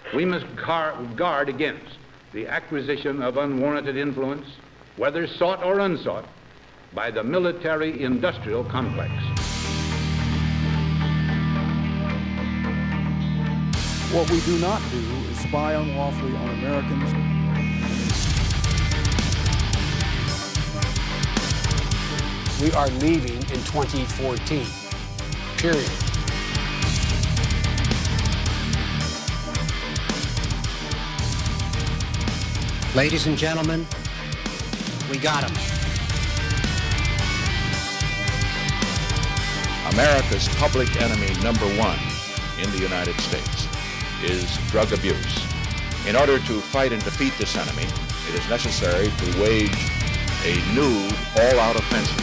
We must guard against the acquisition of unwarranted influence, whether sought or unsought, by the military-industrial complex. What we do not do is spy unlawfully on Americans. We are leaving in 2014, period. Ladies and gentlemen, we got him. America's public enemy number one in the United States is drug abuse. In order to fight and defeat this enemy, it is necessary to wage a new all-out offensive.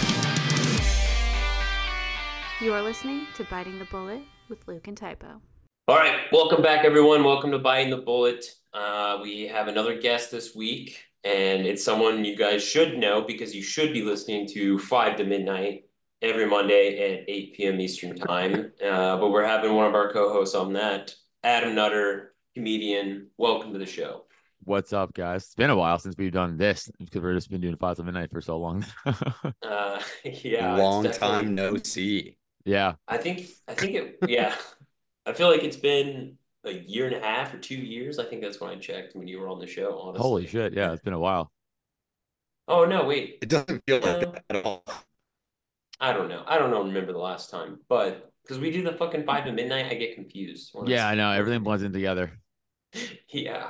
You are listening to Biting the Bullet with Luke and Typo. All right, welcome back, everyone. Welcome to Biting the Bullet. We have another guest this week, and it's someone you guys should know because you should be listening to 5 to Midnight every Monday at 8 p.m. Eastern Time. But we're having one of our co-hosts on that, Adam Nutter, comedian. Welcome to the show. What's up, guys? It's been a while since we've done this because we've just been doing 5 to Midnight for so long. Yeah, long time no see. Yeah, I think it. Yeah, I feel like it's been a year and a half or 2 years. I think that's when I checked when you were on the show. Honestly. Holy shit! Yeah, it's been a while. Oh no, wait. It doesn't feel like that at all. I don't know. Remember the last time, but because we do the fucking 5 to Midnight, I get confused. Yeah, I know. Everything blends in together. Yeah.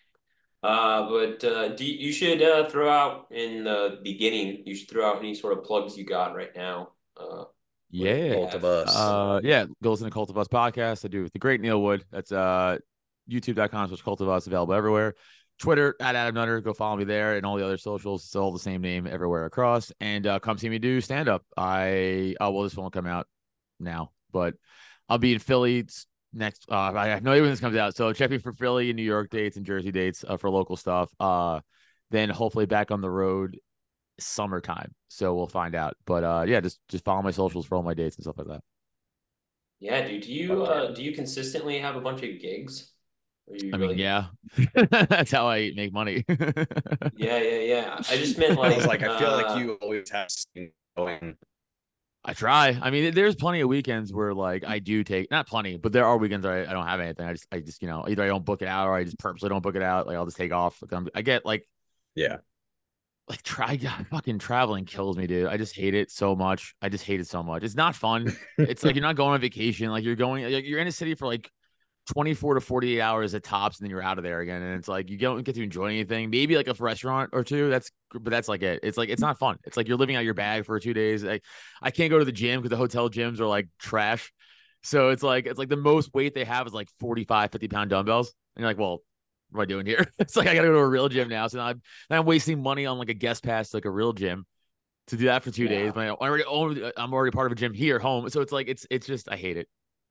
But you should throw out in the beginning. You should throw out any sort of plugs you got right now. Yeah. Cult of Us. Yeah, go listen to Cult of Us podcast. I do with the great Neil Wood. That's youtube.com/Cult of Us, available everywhere. Twitter at Adam Nutter. Go follow me there, and all the other socials. It's all the same name everywhere across. And come see me do stand up. This won't come out now, but I'll be in Philly next. I have no idea when this comes out, so check me for Philly and New York dates and Jersey dates for local stuff. Then hopefully back on the road summertime, so we'll find out. But yeah, just follow my socials for all my dates and stuff like that. Yeah, dude. Do you consistently have a bunch of gigs? Yeah, that's how I make money. Yeah. I just meant like I feel like you always have something going. I try. I mean, there's plenty of weekends where like I do take, not plenty, but there are weekends where I don't have anything. I just either I don't book it out or I just purposely don't book it out. Like I'll just take off. Like I get like, yeah. Like fucking traveling kills me, dude. I just hate it so much. It's not fun. It's like you're not going on vacation. Like you're in a city for like 24 to 48 hours at tops, and then you're out of there again. And it's like you don't get to enjoy anything. Maybe like a restaurant or two. But that's like it. It's like it's not fun. It's like you're living out your bag for 2 days. Like I can't go to the gym because the hotel gyms are like trash. So it's like the most weight they have is like 45, 50-pound dumbbells. And you're like, well, what am I doing here? It's like I gotta go to a real gym now. So now I'm wasting money on like a guest pass to like a real gym to do that for 2 days. But I'm already part of a gym here home. So it's like it's just I hate it.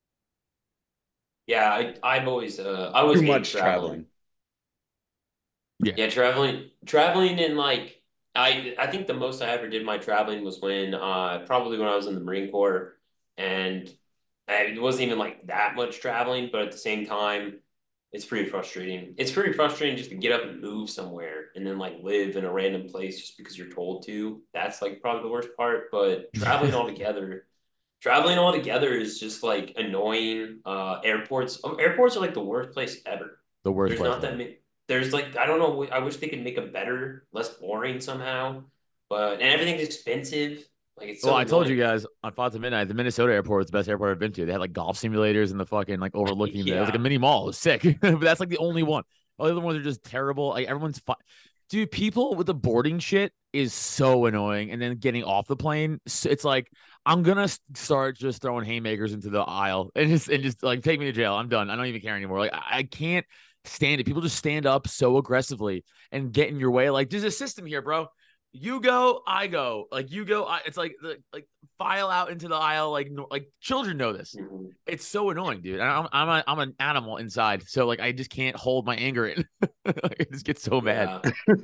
Yeah, I always too much traveling. Yeah, traveling and like I think the most I ever did my traveling was probably when I was in the Marine Corps, and it wasn't even like that much traveling, but at the same time, it's pretty frustrating. It's pretty frustrating just to get up and move somewhere and then like live in a random place just because you're told to. That's like probably the worst part, but traveling all together is just like annoying. Airports are like the worst place ever. The worst. There's not that many. There's like, I don't know. I wish they could make it better, less boring somehow. And everything's expensive. Like it's. So I told you annoying. guys on 5 to Midnight, the Minnesota airport is the best airport I've been to. They had like golf simulators in the fucking like overlooking. It was like a mini mall. It was sick, but that's like the only one. All the other ones are just terrible. Like everyone's Dude, people with the boarding shit is so annoying. And then getting off the plane, it's like I'm gonna start just throwing haymakers into the aisle and just like take me to jail. I'm done. I don't even care anymore. Like I can't stand it. People just stand up so aggressively and get in your way. Like there's a system here, bro. You go, I go. Like you go, it's like file out into the aisle. Like children know this. It's so annoying, dude. I'm an animal inside, so like I just can't hold my anger in. I just get so mad.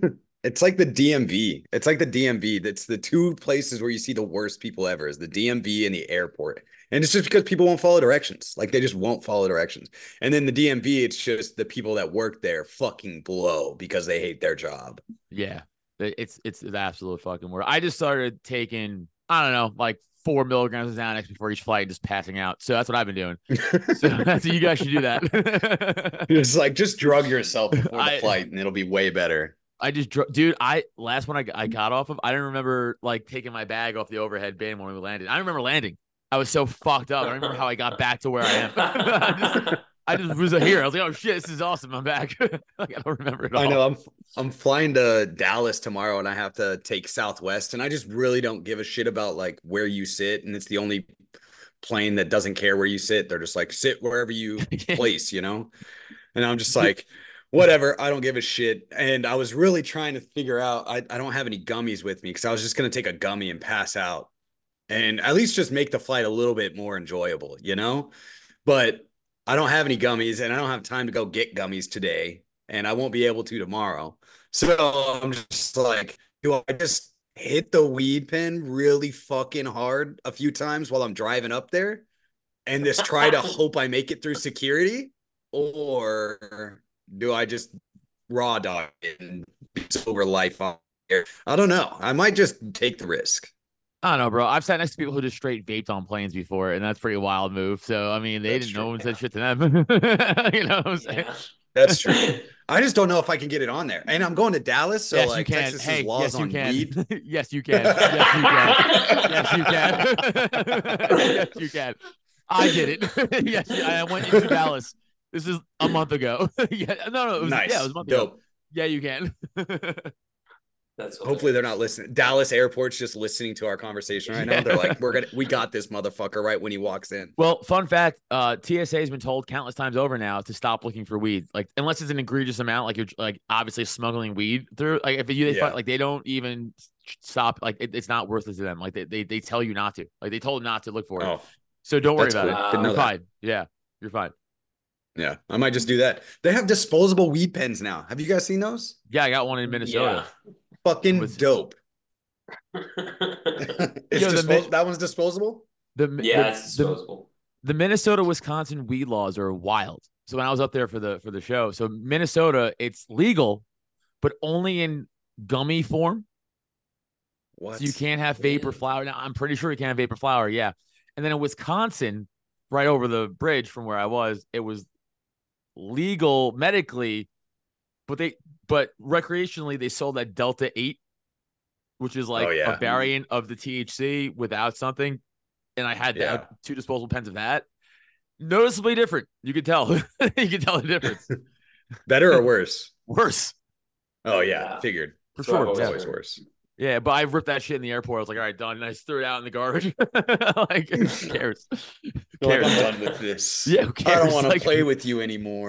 It's like the DMV. It's like the DMV. That's the two places where you see the worst people ever is the DMV and the airport. And it's just because people won't follow directions. Like they just won't follow directions. And then the DMV, it's just the people that work there fucking blow because they hate their job. Yeah. It's the absolute fucking worst. I just started taking, I don't know, like 4 milligrams of Xanax before each flight, just passing out. So that's what I've been doing. So that's you guys should do that. It's like just drug yourself before the flight, and it'll be way better. I just, dude. Last one I got off of, I didn't remember like taking my bag off the overhead bin when we landed. I remember landing. I was so fucked up. I don't remember how I got back to where I am. I just was here. I was like, oh shit, this is awesome. I'm back. Like, I don't remember it all. I know. I'm flying to Dallas tomorrow, and I have to take Southwest, and I just really don't give a shit about like where you sit, and it's the only plane that doesn't care where you sit. They're just like sit wherever you place, you know. And I'm just like, whatever. I don't give a shit. And I was really trying to figure out. I don't have any gummies with me because I was just gonna take a gummy and pass out, and at least just make the flight a little bit more enjoyable, you know. But I don't have any gummies, and I don't have time to go get gummies today, and I won't be able to tomorrow. So I'm just like, do I just hit the weed pen really fucking hard a few times while I'm driving up there and just try to hope I make it through security? Or do I just raw dog it and be over life on here? I don't know. I might just take the risk. I don't know, bro. I've sat next to people who just straight vaped on planes before, and that's a pretty wild move. So, I mean, they didn't know one said shit to them. You know what I'm saying? Yeah. That's true. I just don't know if I can get it on there. And I'm going to Dallas, so yes, like you can. Texas's Hey, laws yes, you on can. weed. Yes, you can. Yes, you can. Yes, you can. Yes, you can. I did it. Yes, I went into Dallas. This is a month ago. Yeah, no, it was, Nice. yeah, it was a month Dope. ago. Yeah, you can. That's Hopefully they're not listening. Dallas airport's just listening to our conversation right now. They're like, we got this motherfucker right when he walks in. Well, fun fact, TSA has been told countless times over now to stop looking for weed. Like, unless it's an egregious amount, like you're like obviously smuggling weed through. Like, if they find, like they don't even stop. Like, it's not worth it to them. Like, they tell you not to. Like, they told not to look for it. Oh, so don't worry about cool. it. Didn't know You're that. fine. Yeah, you're fine. Yeah, I might just do that. They have disposable weed pens now. Have you guys seen those? Yeah, I got one in Minnesota. Fucking Was- dope. Yo, that one's disposable? It's disposable. The Minnesota Wisconsin weed laws are wild. So when I was up there for the show, so Minnesota, it's legal, but only in gummy form. What? So you can't have vapor flower. Now I'm pretty sure you can't have vapor flower. Yeah. And then in Wisconsin, right over the bridge from where I was, it was legal medically, but recreationally they sold that Delta 8, which is like a variant of the THC without something. And I had that, 2 disposable pens of that. Noticeably different. You could tell. You could tell the difference. Better or worse? Worse. Oh yeah, figured. For sure. It's Yeah. always worse. Yeah, but I ripped that shit in the airport. I was like, all right, done. And I just threw it out in the garbage. Like, who cares? Who Like, cares? I'm done with this. Yeah, who cares? I don't want to Like- play with you anymore.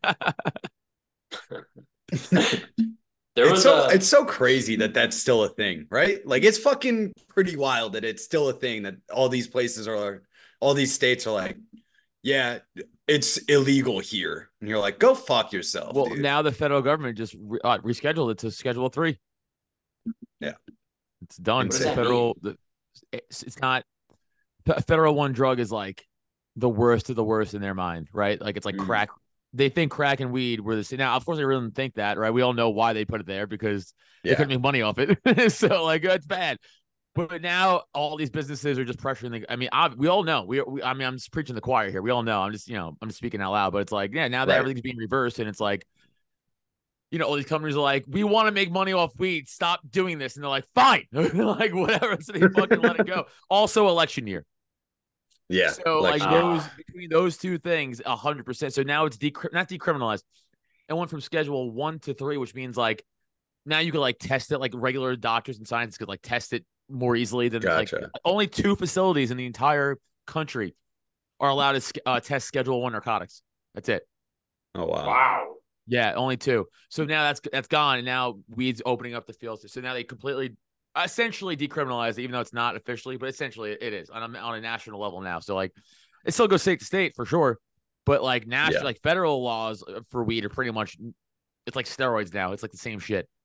It's so crazy that that's still a thing, right? Like it's fucking pretty wild that it's still a thing that all these places are, all these states are like, yeah, it's illegal here, and you're like, go fuck yourself. Well, dude. now the federal government just rescheduled it to Schedule 3. Yeah, it's done. What does The that federal, it's not. Federal one drug is like the worst of the worst in their mind, right? Like it's like crack. They think crack and weed were the same. Now, of course, they really didn't think that, right? We all know why they put it there because they couldn't make money off it. So, like, it's bad. But now all these businesses are just pressuring. We all know. I mean, I'm just preaching the choir here. We all know. I'm just speaking out loud. But it's like, yeah, now that everything's being reversed, and it's like, all these companies are like, we want to make money off weed. Stop doing this, and they're like, fine, like whatever. So they fucking let it go. Also, election year. Yeah. So like between those two things, 100%. So now it's not decriminalized. It went from Schedule 1 to 3, which means like now you could like test it, like regular doctors and scientists could like test it more easily than like only 2 facilities in the entire country are allowed to test Schedule 1 narcotics. That's it. Oh wow. Wow. Yeah, only 2. So now that's gone, and now weed's opening up the field. So now they essentially decriminalized it, even though it's not officially, but essentially it is on a national level now. So like it still goes state to state for sure, but like national, like federal laws for weed are pretty much, it's like steroids now. It's like the same shit.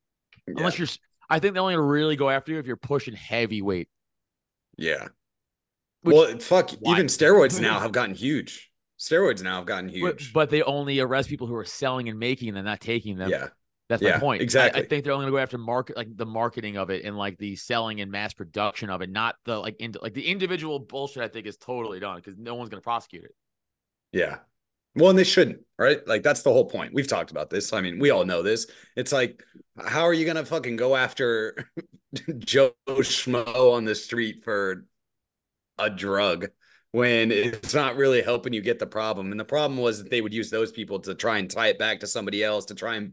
Unless you're, I think they only really go after you if you're pushing heavyweight. Yeah. Which, well, fuck, even steroids now have gotten huge. But they only arrest people who are selling and making them, not taking them. Yeah. That's my point. Exactly. I think they're only going to go after the marketing of it and like the selling and mass production of it, not the like the individual bullshit. I think is totally done because no one's going to prosecute it. Yeah. Well, and they shouldn't, right? Like that's the whole point. We've talked about this. I mean, we all know this. It's like, how are you going to fucking go after Joe Schmo on the street for a drug when it's not really helping you get the problem? And the problem was that they would use those people to try and tie it back to somebody else,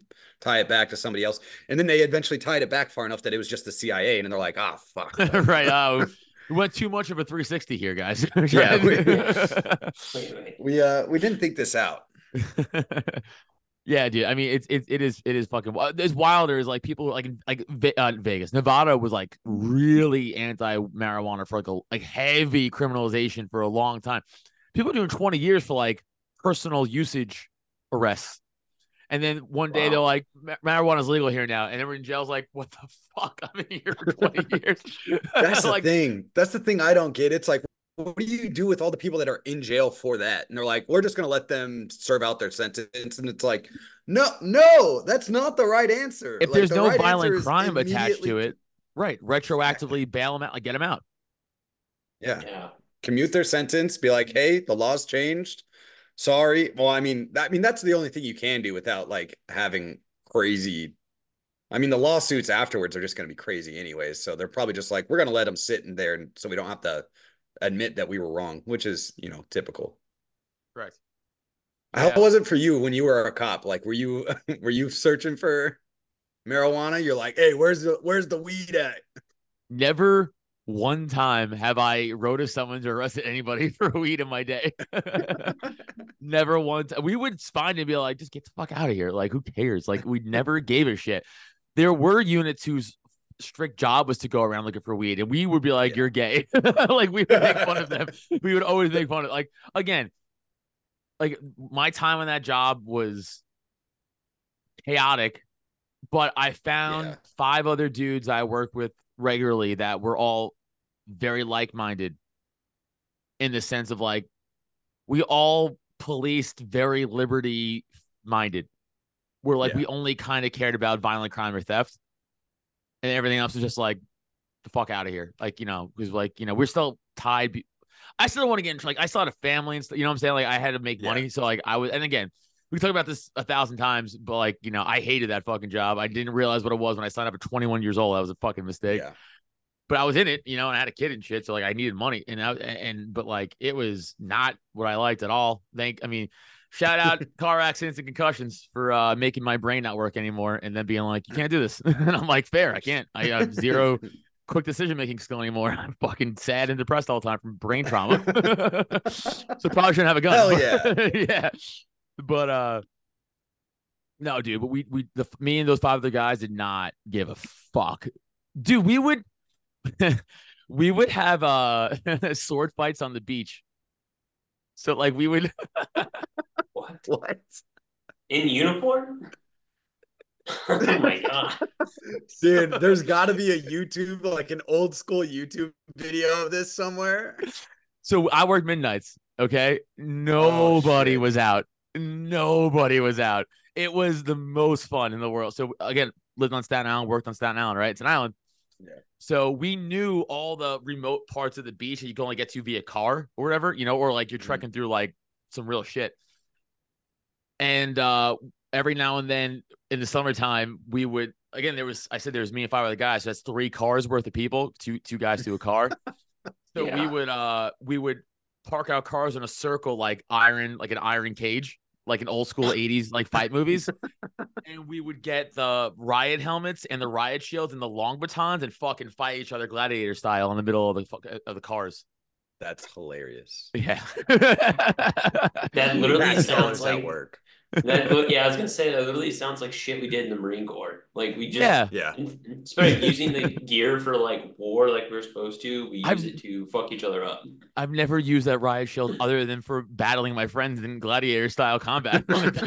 And then they eventually tied it back far enough that it was just the CIA. And they're like, ah, fuck. Right. We went too much of a 360 here, guys. Yeah. We didn't think this out. Yeah, dude. I mean, it is fucking wild. There's wilder is like people like Vegas, Nevada was like really anti-marijuana for like heavy criminalization for a long time. People doing 20 years for like personal usage arrests. And then one day they're like, marijuana is legal here now. And everyone in jail's like, what the fuck? I've been here for 20 years. That's the thing. That's the thing I don't get. It's like, what do you do with all the people that are in jail for that? And they're like, we're just going to let them serve out their sentence. And it's like, no, that's not the right answer. If there's no violent crime attached to it, right. Retroactively bail them out, like get them out. Yeah. Commute their sentence, be like, hey, the law's changed. Sorry. Well, I mean, that's the only thing you can do without like having crazy. I mean, the lawsuits afterwards are just going to be crazy anyways. So they're probably just like, we're going to let them sit in there. And so we don't have to admit that we were wrong, which is, typical. Right. How was it for you when you were a cop? Like, were you searching for marijuana? You're like, hey, where's the weed at? Never one time have I wrote if someone's arrested anybody for weed in my day. Never once. We would find and be like, just get the fuck out of here. Like, who cares? Like, we never gave a shit. There were units whose strict job was to go around looking for weed, and we would be like, you're gay. Like, we would make fun of them. We would always make fun of, like, again, like my time on that job was chaotic, but I found 5 other dudes I worked with regularly that were all very like-minded in the sense of like, we all policed very liberty-minded. We're like, we only kind of cared about violent crime or theft, and everything else was just like, the fuck out of here. Like, because like, we're still tied. I still want to get into, like, I still had a family and stuff, you know what I'm saying? Like, I had to make money. So like I was, and again, we talk about this 1,000 times, but like, I hated that fucking job. I didn't realize what it was when I signed up at 21 years old. That was a fucking mistake. Yeah. But I was in it, and I had a kid and shit. So like I needed money, but like, it was not what I liked at all. Shout out car accidents and concussions for making my brain not work anymore. And then being like, you can't do this. And I'm like, fair. I can't. I have zero quick decision-making skill anymore. I'm fucking sad and depressed all the time from brain trauma. So probably shouldn't have a gun. Hell yeah. Yeah. But no, dude, but me and those 5 other guys did not give a fuck. Dude, we would have sword fights on the beach. So like we would What? In uniform? Oh my god. Dude, there's gotta be a YouTube, like an old school YouTube video of this somewhere. So I worked midnights, okay? Nobody was out. Nobody was out. It was the most fun in the world. So again, lived on Staten Island, worked on Staten Island, right? It's an island. Yeah. So we knew all the remote parts of the beach that you can only get to via car or whatever, or like you're trekking through like some real shit. And every now and then in the summertime, we would, again, there was me and 5 other guys. So that's 3 cars worth of people, two guys to a car. So we would park our cars in a circle, like an iron cage, like an old school 80s, like fight movies. And we would get the riot helmets and the riot shields and the long batons and fucking fight each other gladiator style in the middle of the cars. That's hilarious. Yeah. That literally sounds like work. Yeah, I was gonna say that literally sounds like shit we did in the Marine Corps. Like we just Yeah. Yeah. instead of using the gear for like war like we are supposed to, we use I've it to fuck each other up. I've never used that riot shield other than for battling my friends in gladiator style combat. That's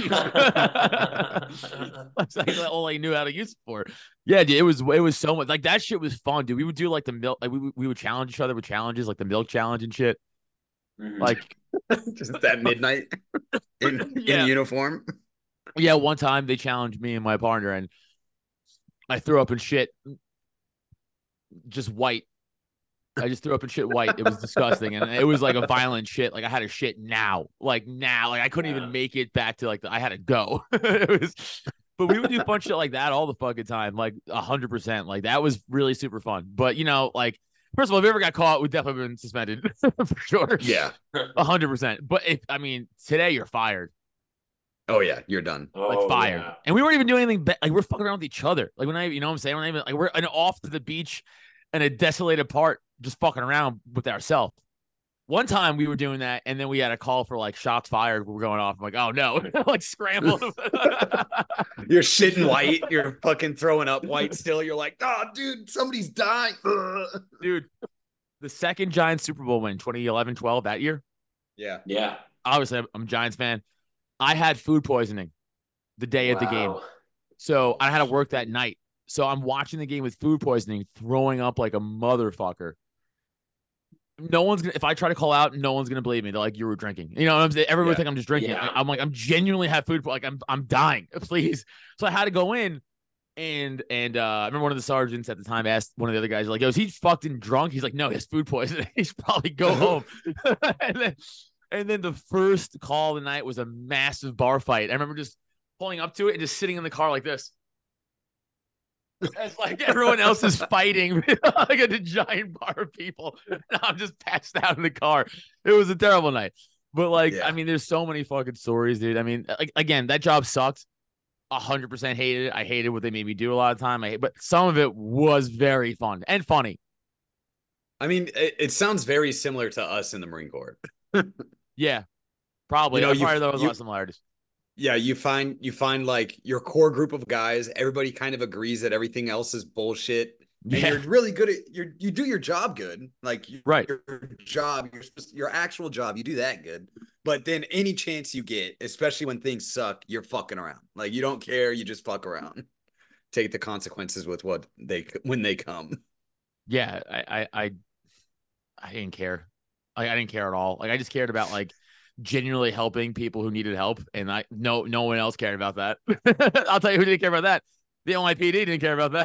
like all I knew how to use it for. Yeah, dude, it was so much like that shit was fun, dude. We would do like the milk, like we would challenge each other with challenges, like the milk challenge and shit. Like just at midnight in Yeah. uniform. Yeah, one time they challenged me and my partner, and I threw up in shit, just white. I just threw up in shit white. It was disgusting, and it was like a violent shit. Like I had to shit now, like I couldn't even make it back to I had to go. It was, but we would do fun shit like that all the fucking time, like 100%. Like that was really super fun. But like first of all, if we ever got caught, we'd definitely been suspended for sure. Yeah, 100%. But today you're fired. Oh yeah, you're done. Like fired. Yeah. And we weren't even doing anything like we're fucking around with each other. Like when you know what I'm saying? We're not even like we're off to the beach in a desolated part, just fucking around with ourselves. One time we were doing that, and then we had a call for like shots fired. We're going off. I'm like, oh no, like scrambled. You're shitting white. You're fucking throwing up white still. You're like, oh, dude, somebody's dying. Dude, the second Giants Super Bowl win, 2011-12, that year. Yeah. Yeah. Obviously, I'm a Giants fan. I had food poisoning the day of the game. So I had to work that night. So I'm watching the game with food poisoning, throwing up like a motherfucker. No one's gonna, if I try to call out, no one's gonna believe me. They're like, you were drinking. You know what I'm saying? Everyone think I'm just drinking. Yeah. I'm like, I'm genuinely have food, like I'm dying, please. So I had to go in. And I remember one of the sergeants at the time asked one of the other guys, like, yo, is he fucking drunk? He's like, no, he has food poisoning. He should probably go home. And then the first call of the night was a massive bar fight. I remember just pulling up to it and just sitting in the car like this. As like everyone else is fighting like a giant bar of people. And I'm just passed out in the car. It was a terrible night. But I mean, there's so many fucking stories, dude. I mean, again, that job sucked. 100% hated it. I hated what they made me do a lot of time. But some of it was very fun and funny. I mean, it sounds very similar to us in the Marine Corps. Yeah, probably. There was a lot of similarities. Yeah, you find like your core group of guys. Everybody kind of agrees that everything else is bullshit. And you're really good at you do your job good. Like your job, your actual job, you do that good. But then any chance you get, especially when things suck, you're fucking around. Like you don't care, you just fuck around. Take the consequences with when they come. Yeah, I didn't care. I didn't care at all. Like I just cared about genuinely helping people who needed help, and no one else cared about that. I'll tell you who didn't care about that. The NYPD didn't care about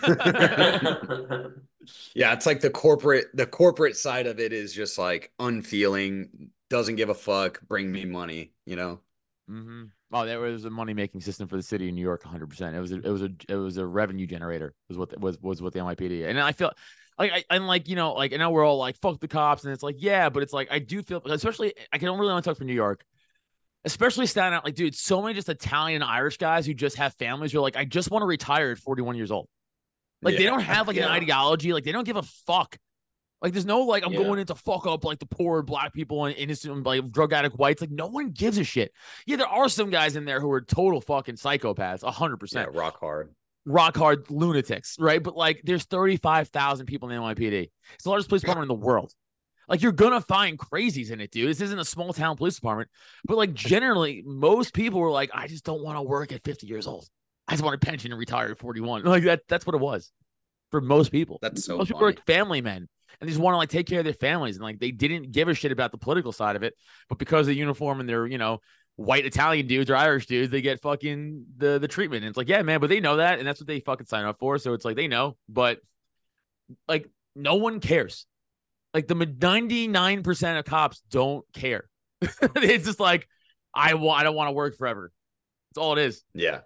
that. Yeah, it's like the corporate side of it is just like unfeeling, doesn't give a fuck, bring me money, you know? Mm-hmm. Oh, there was a money making system for the city of New York, 100%. It was a revenue generator was what the NYPD. And I feel I know we're all like fuck the cops, and it's like yeah, but it's like I do feel, especially I can really only talk for New York, especially standing out dude, so many just Italian and Irish guys who just have families who are like I just want to retire at 41 years old. They don't have an ideology, they don't give a fuck. There's no I'm going in to fuck up the poor black people and innocent drug addict whites. No one gives a shit. Yeah, there are some guys in there who are total fucking psychopaths, 100%. Yeah, rock hard lunatics, right? But there's 35,000 people in the NYPD. It's the largest police department in the world. You're gonna find crazies in it, dude. This isn't a small town police department. But generally, most people were I just don't want to work at 50 years old. I just want a pension and retire at 41. That's what it was for most people. That's so most people are family men. And they just want to take care of their families. And they didn't give a shit about the political side of it. But because of the uniform and they're, white Italian dudes or Irish dudes, they get fucking the treatment. And it's yeah, man, but they know that. And that's what they fucking sign up for. So it's they know. But no one cares. The 99% of cops don't care. It's just I don't want to work forever. That's all it is. Yeah.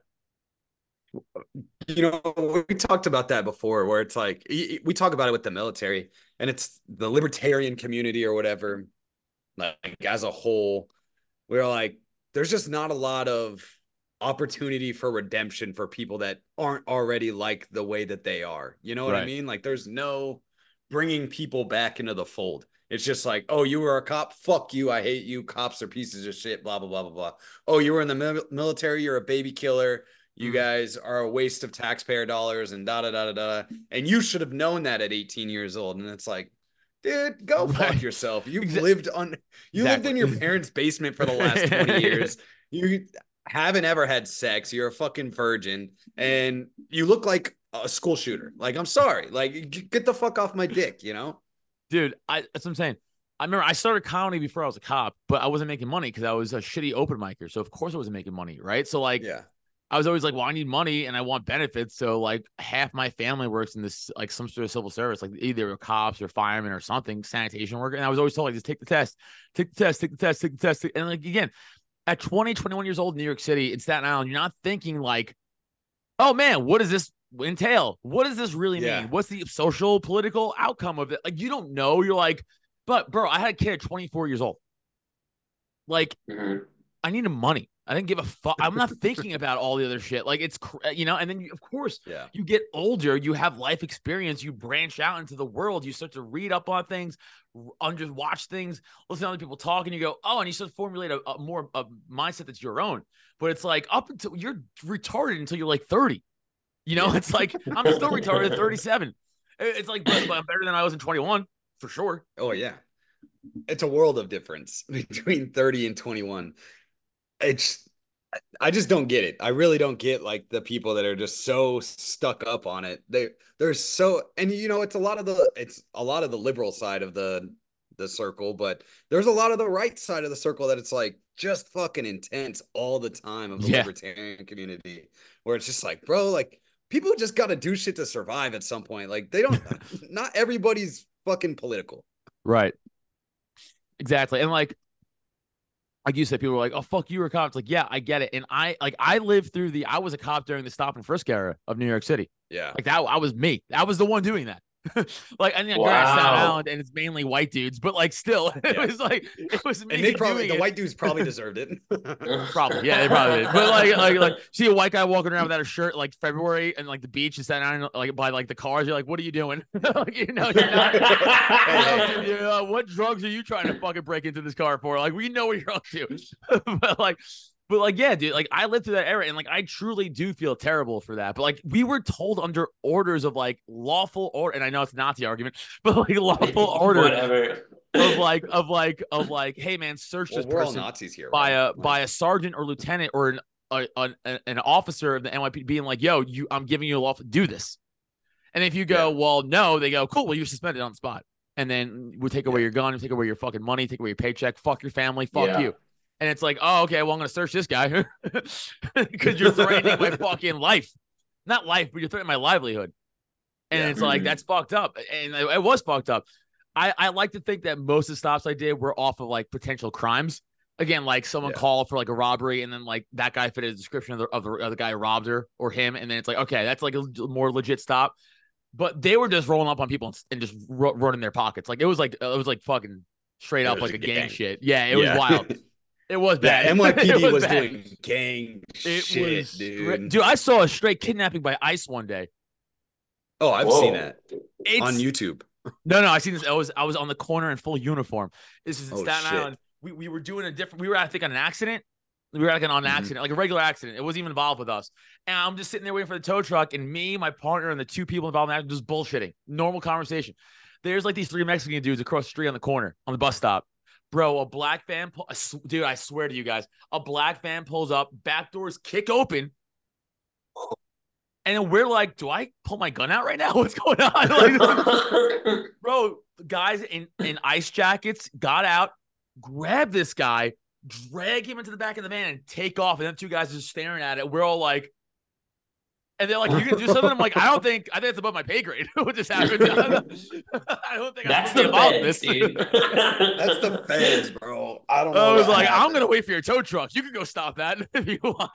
We talked about that before, where it's we talk about it with the military, and it's the libertarian community or whatever. As a whole, we're there's just not a lot of opportunity for redemption for people that aren't already the way that they are. You know what I mean? There's no bringing people back into the fold. It's just like, oh, you were a cop. Fuck you. I hate you. Cops are pieces of shit. Blah, blah, blah, blah, blah. Oh, you were in the military. You're a baby killer. You guys are a waste of taxpayer dollars and da, da, da, da, da. And you should have known that at 18 years old. And it's like, dude, go fuck yourself. You've lived lived in your parents' basement for the last 20 years. You haven't ever had sex. You're a fucking virgin. And you look like a school shooter. Like, I'm sorry. Like, get the fuck off my dick, you know? Dude, that's what I'm saying. I remember I started comedy before I was a cop, but I wasn't making money because I was a shitty open micer. So of course I wasn't making money, right? So like, yeah. I was always like, well, I need money and I want benefits. So like half my family works in this, like some sort of civil service, like either cops or firemen or something, sanitation worker. And I was always told, like, just take the test, take the test, take the test, take the test. And like, again, at 20, 21 years old in New York City, in Staten Island, you're not thinking like, oh man, what does this entail? What does this really mean? What's the social, political outcome of it? Like, you don't know. You're like, but bro, I had a kid at 24 years old. Like, I needed money. I didn't give a fuck. I'm not thinking about all the other shit. Like, it's, you know, and then of course you get older, you have life experience, you branch out into the world, you start to read up on things, just watch things, listen to other people talk, and you go, oh, and you start to formulate a more mindset that's your own. But it's like up until you're retarded until you're like 30. You know, it's like, I'm still retarded at 37. It's like, but I'm better than I was in 21 for sure. Oh yeah. It's a world of difference between 30 and 21. I just don't get it. I really don't get like the people that are just so stuck up on it. They're so, and you know, it's a lot of the liberal side of the circle, but there's a lot of the right side of the circle that it's like just fucking intense all the time of the libertarian community, where it's just like, bro, like people just got to do shit to survive at some point. Like they don't, not everybody's fucking political. Right. Exactly. And like you said, people were like, oh, fuck, you were a cop. It's like, yeah, I get it. And I lived through I was a cop during the stop and frisk era of New York City. Yeah. Like that, I was me. I was the one doing that. Like, I think Staten Island and it's mainly white dudes, but like still, it was like, it was me. And they probably, the white dudes probably deserved it. Probably. Yeah, they probably did. But like, see a white guy walking around without a shirt, like February and like the beach and Staten Island, like by like the cars, you're like, what are you doing? Like, you know, you're not, what drugs are you trying to fucking break into this car for? Like, we know what you're up to. But like, yeah, dude, like I lived through that era and like, I truly do feel terrible for that. But like, we were told under orders of like lawful order, and I know it's not the argument, but like lawful order of like, hey man, search this person Nazis here, by a sergeant or lieutenant or an officer of the NYPD being like, yo, I'm giving you a lawful, do this. And if you go, well, no, they go, cool, well, you're suspended on the spot. And then we take away your gun, we take away your fucking money, take away your paycheck, fuck your family, fuck you. And it's like, oh, okay, well, I'm going to search this guy because you're threatening my fucking life. Not life, but you're threatening my livelihood. And it's like, that's fucked up. And it was fucked up. I like to think that most of the stops I did were off of like potential crimes. Again, like someone called for like a robbery and then like that guy fitted a description of the guy who robbed her or him. And then it's like, okay, that's like a more legit stop. But they were just rolling up on people and just running their pockets. Like it was like fucking straight up like a gang shit. Yeah, it was wild. It was bad. Yeah, NYPD was doing gang shit, dude. Dude, I saw a straight kidnapping by ICE one day. Oh, I've seen that on YouTube. No, I seen this. I was on the corner in full uniform. This is in Staten Island. We were doing a different. We were, I think, on an accident. We were like on an accident, like a regular accident. It wasn't even involved with us. And I'm just sitting there waiting for the tow truck, and me, my partner, and the two people involved in that just bullshitting. Normal conversation. There's like these three Mexican dudes across the street on the corner on the bus stop. Bro, a black van, dude, I swear to you guys, a black van pulls up, back doors kick open, and then we're like, do I pull my gun out right now? What's going on? Like, bro, guys in ice jackets got out, grabbed this guy, drag him into the back of the van, and take off. And then two guys are just staring at it. We're all like, and they're like, you can do something? I'm like, I think it's above my pay grade. What just happened? I don't think that's the feds, dude. That's the feds, bro. I don't know. I was like, I'm going to wait for your tow truck. You can go stop that if you want.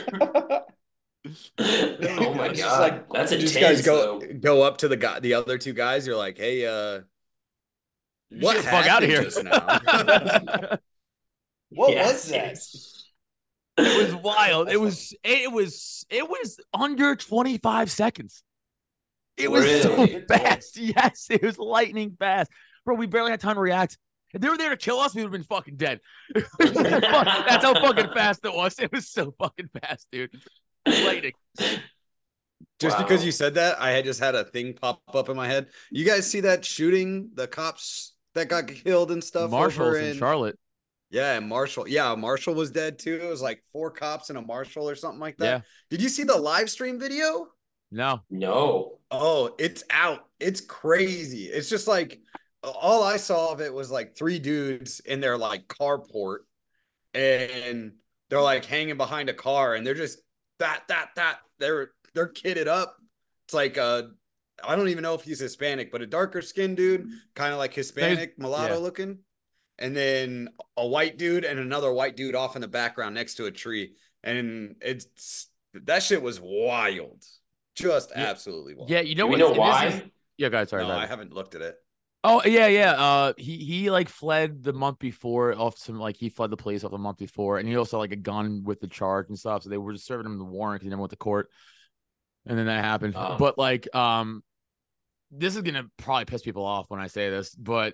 Oh my God. Like, that's intense. These guys go up to the other two guys. You're like, hey, what fuck out of here just now? What was that? It was wild. It was under 25 seconds. It was so fast. Yes, it was lightning fast. bro, we barely had time to react. If they were there to kill us, we would have been fucking dead. That's how fucking fast it was. It was so fucking fast, dude. Lightning. Just because you said that, I had just had a thing pop up in my head. You guys see that shooting, the cops that got killed and stuff? Marshalls in Charlotte. Yeah, and Marshall. Yeah, Marshall was dead too. It was like 4 cops and a Marshall or something like that. Yeah. Did you see the live stream video? No. Oh, it's out. It's crazy. It's just like all I saw of it was like 3 dudes in their like carport, and they're like hanging behind a car, and they're just that. They're kitted up. It's like I don't even know if he's Hispanic, but a darker skinned dude, kind of like Hispanic, mulatto looking. And then a white dude and another white dude off in the background next to a tree. And that shit was wild. Just absolutely wild. Yeah, you know what? Why? Yeah, guys, sorry. No, I haven't looked at it. Oh, yeah. He like fled the month before he fled the police off the month before. And he also like a gun with the charge and stuff. So they were just serving him the warrant because he never went to court. And then that happened. But like, this is going to probably piss people off when I say this, but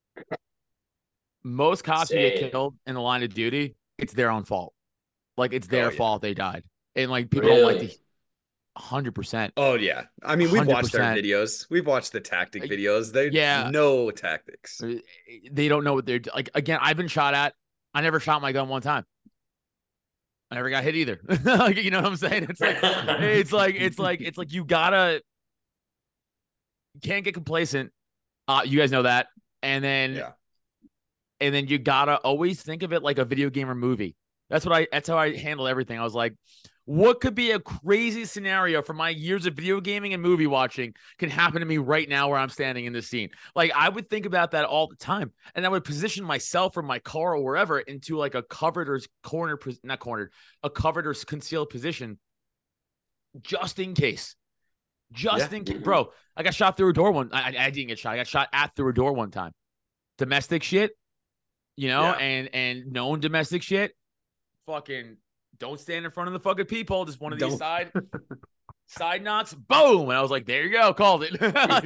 most cops who get killed in the line of duty, it's their own fault. Like, it's their fault they died. And like, people don't like to 100%. Oh yeah. I mean, we've watched their videos. We've watched the tactic videos. They no tactics. They don't know what they're like. Again, I've been shot at. I never shot my gun one time. I never got hit either. Like, you know what I'm saying? It's like you can't get complacent. You guys know that. And then you gotta always think of it like a video game or movie. That's how I handle everything. I was like, what could be a crazy scenario from my years of video gaming and movie watching can happen to me right now where I'm standing in this scene? Like, I would think about that all the time. And I would position myself or my car or wherever into like a covered or a covered or concealed position just in case. In case. Bro, I got shot through a door I didn't get shot. I got shot through a door one time. Domestic shit, and known domestic shit. Fucking don't stand in front of the fucking people. Just one of these side knocks. Boom. And I was like, there you go. Called it.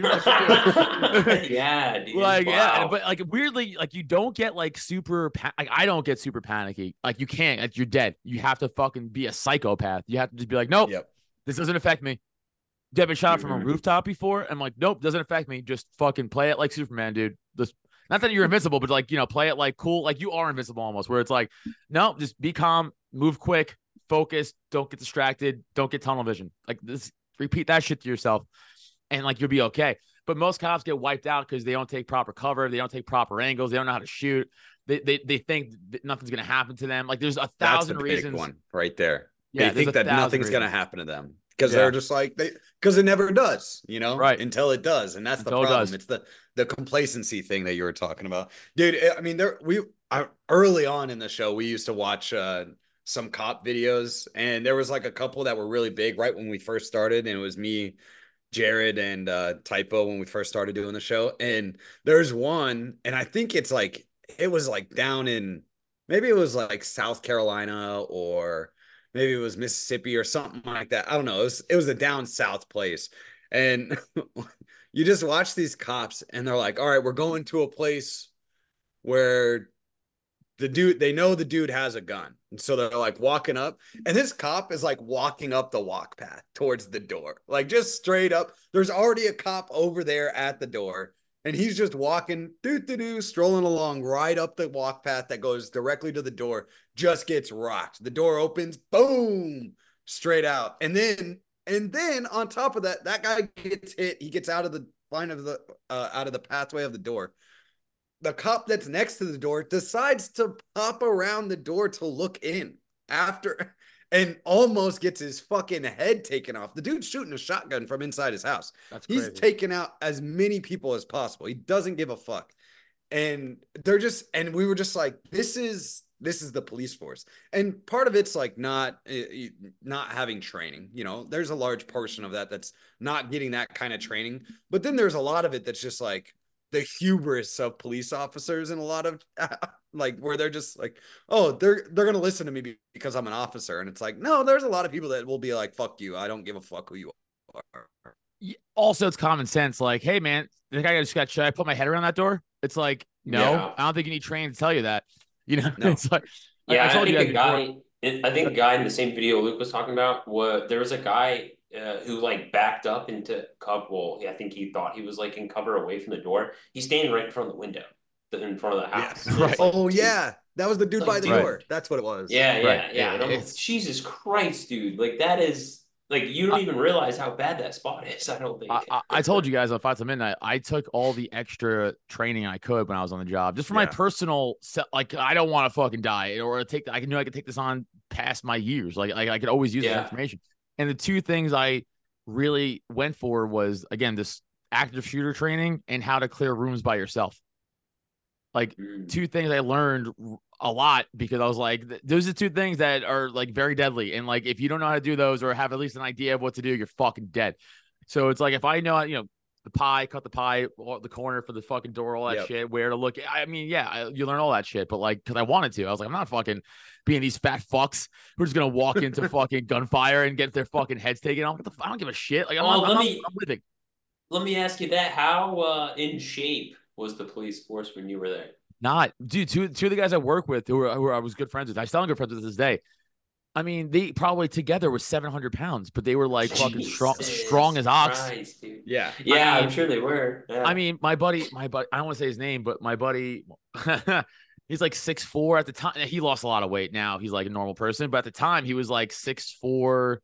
Yeah, dude. Like, yeah. But like, weirdly, like, you don't get like super, like, I don't get super panicky. Like, you can't, like, you're dead. You have to fucking be a psychopath. You have to just be like, nope, this doesn't affect me. You have been shot from a rooftop before? I'm like, nope, doesn't affect me. Just fucking play it like Superman, dude. Not that you're invincible, but like, play it like cool. Like, you are invincible almost, where it's like, no, just be calm, move quick, focus, don't get distracted, don't get tunnel vision. Like, this, repeat that shit to yourself, and like, you'll be okay. But most cops get wiped out because they don't take proper cover, they don't take proper angles, they don't know how to shoot. They think that nothing's gonna happen to them. Like, there's 1,000 reasons. One right there. Yeah, they think that nothing's gonna happen to them. Because they're just like because it never does, right? Until it does, and that's the problem. It's the complacency thing that you were talking about, dude. I mean, early on in the show, we used to watch some cop videos, and there was like a couple that were really big right when we first started, and it was me, Jared, and Typo when we first started doing the show. And there's one, and I think it was like down in, maybe it was like South Carolina or maybe it was Mississippi or something like that. I don't know. It was a down south place. And you just watch these cops and they're like, all right, we're going to a place where they know the dude has a gun. And so they're like walking up, and this cop is like walking up the walk path towards the door, like just straight up. There's already a cop over there at the door, and he's just walking, strolling along right up the walk path that goes directly to the door, just gets rocked. The door opens, boom, straight out. And then on top of that, that guy gets hit. He gets out of the line of out of the pathway of the door. The cop that's next to the door decides to pop around the door to look in after, and almost gets his fucking head taken off. The dude's shooting a shotgun from inside his house. He's taking out as many people as possible. He doesn't give a fuck. And we were just like, this is the police force. And part of it's like not having training. There's a large portion of that that's not getting that kind of training. But then there's a lot of it that's just like the hubris of police officers, and a lot of like where they're just like, oh, they're going to listen to me because I'm an officer. And it's like, no, there's a lot of people that will be like, fuck you. I don't give a fuck who you are. Also, it's common sense. Like, hey, man, the guy just got shot. I put my head around that door. It's like, no, Yeah. I don't think you need training to tell you that. You know, No. it's like, Yeah, I told you think guys the before. guy. I think the guy in the same video Luke was talking about there was a guy who like backed up into cover. Well, I think he thought he was like in cover away from the door. He's standing right in front of the window, in front of the house. Yeah. And it's Right. Oh dude, yeah, that was the dude like, by the dude. door. That's what it was. Yeah, yeah, Right. yeah. And I'm like, It's Jesus Christ, dude! Like that is like you don't even realize how bad that spot is. I don't think. I told you guys on Five to Midnight, I took all the extra training I could when I was on the job, just for my personal, like, I don't want to fucking die or take, I knew I could take this on past my years. Like I could always use this information. And the two things I really went for was, again, this active shooter training and how to clear rooms by yourself. Like two things I learned a lot because I was like, those are two things that are like very deadly. And like, if you don't know how to do those or have at least an idea of what to do, you're fucking dead. So it's like, if I know, you know, the pie, cut the pie, the corner for the fucking door, all that shit, where to look. I mean, yeah, you learn all that shit, but like, cause I wanted to, I was like, I'm not fucking being these fat fucks who are just going to walk into fucking gunfire and get their fucking heads taken off. I don't give a shit. Like, I'm living. Let me ask you that. How in shape was the police force when you were there? Not, dude, two of the guys I work with who I was good friends with, I still am good friends with to this day. I mean, they probably together were 700 pounds, but they were like fucking strong as ox. Christ, dude. Yeah. Yeah, I'm sure they were. Yeah. I mean, my buddy, I don't want to say his name, but my buddy, he's like 6'4" at the time. He lost a lot of weight. Now he's like a normal person, but at the time he was like 6'4",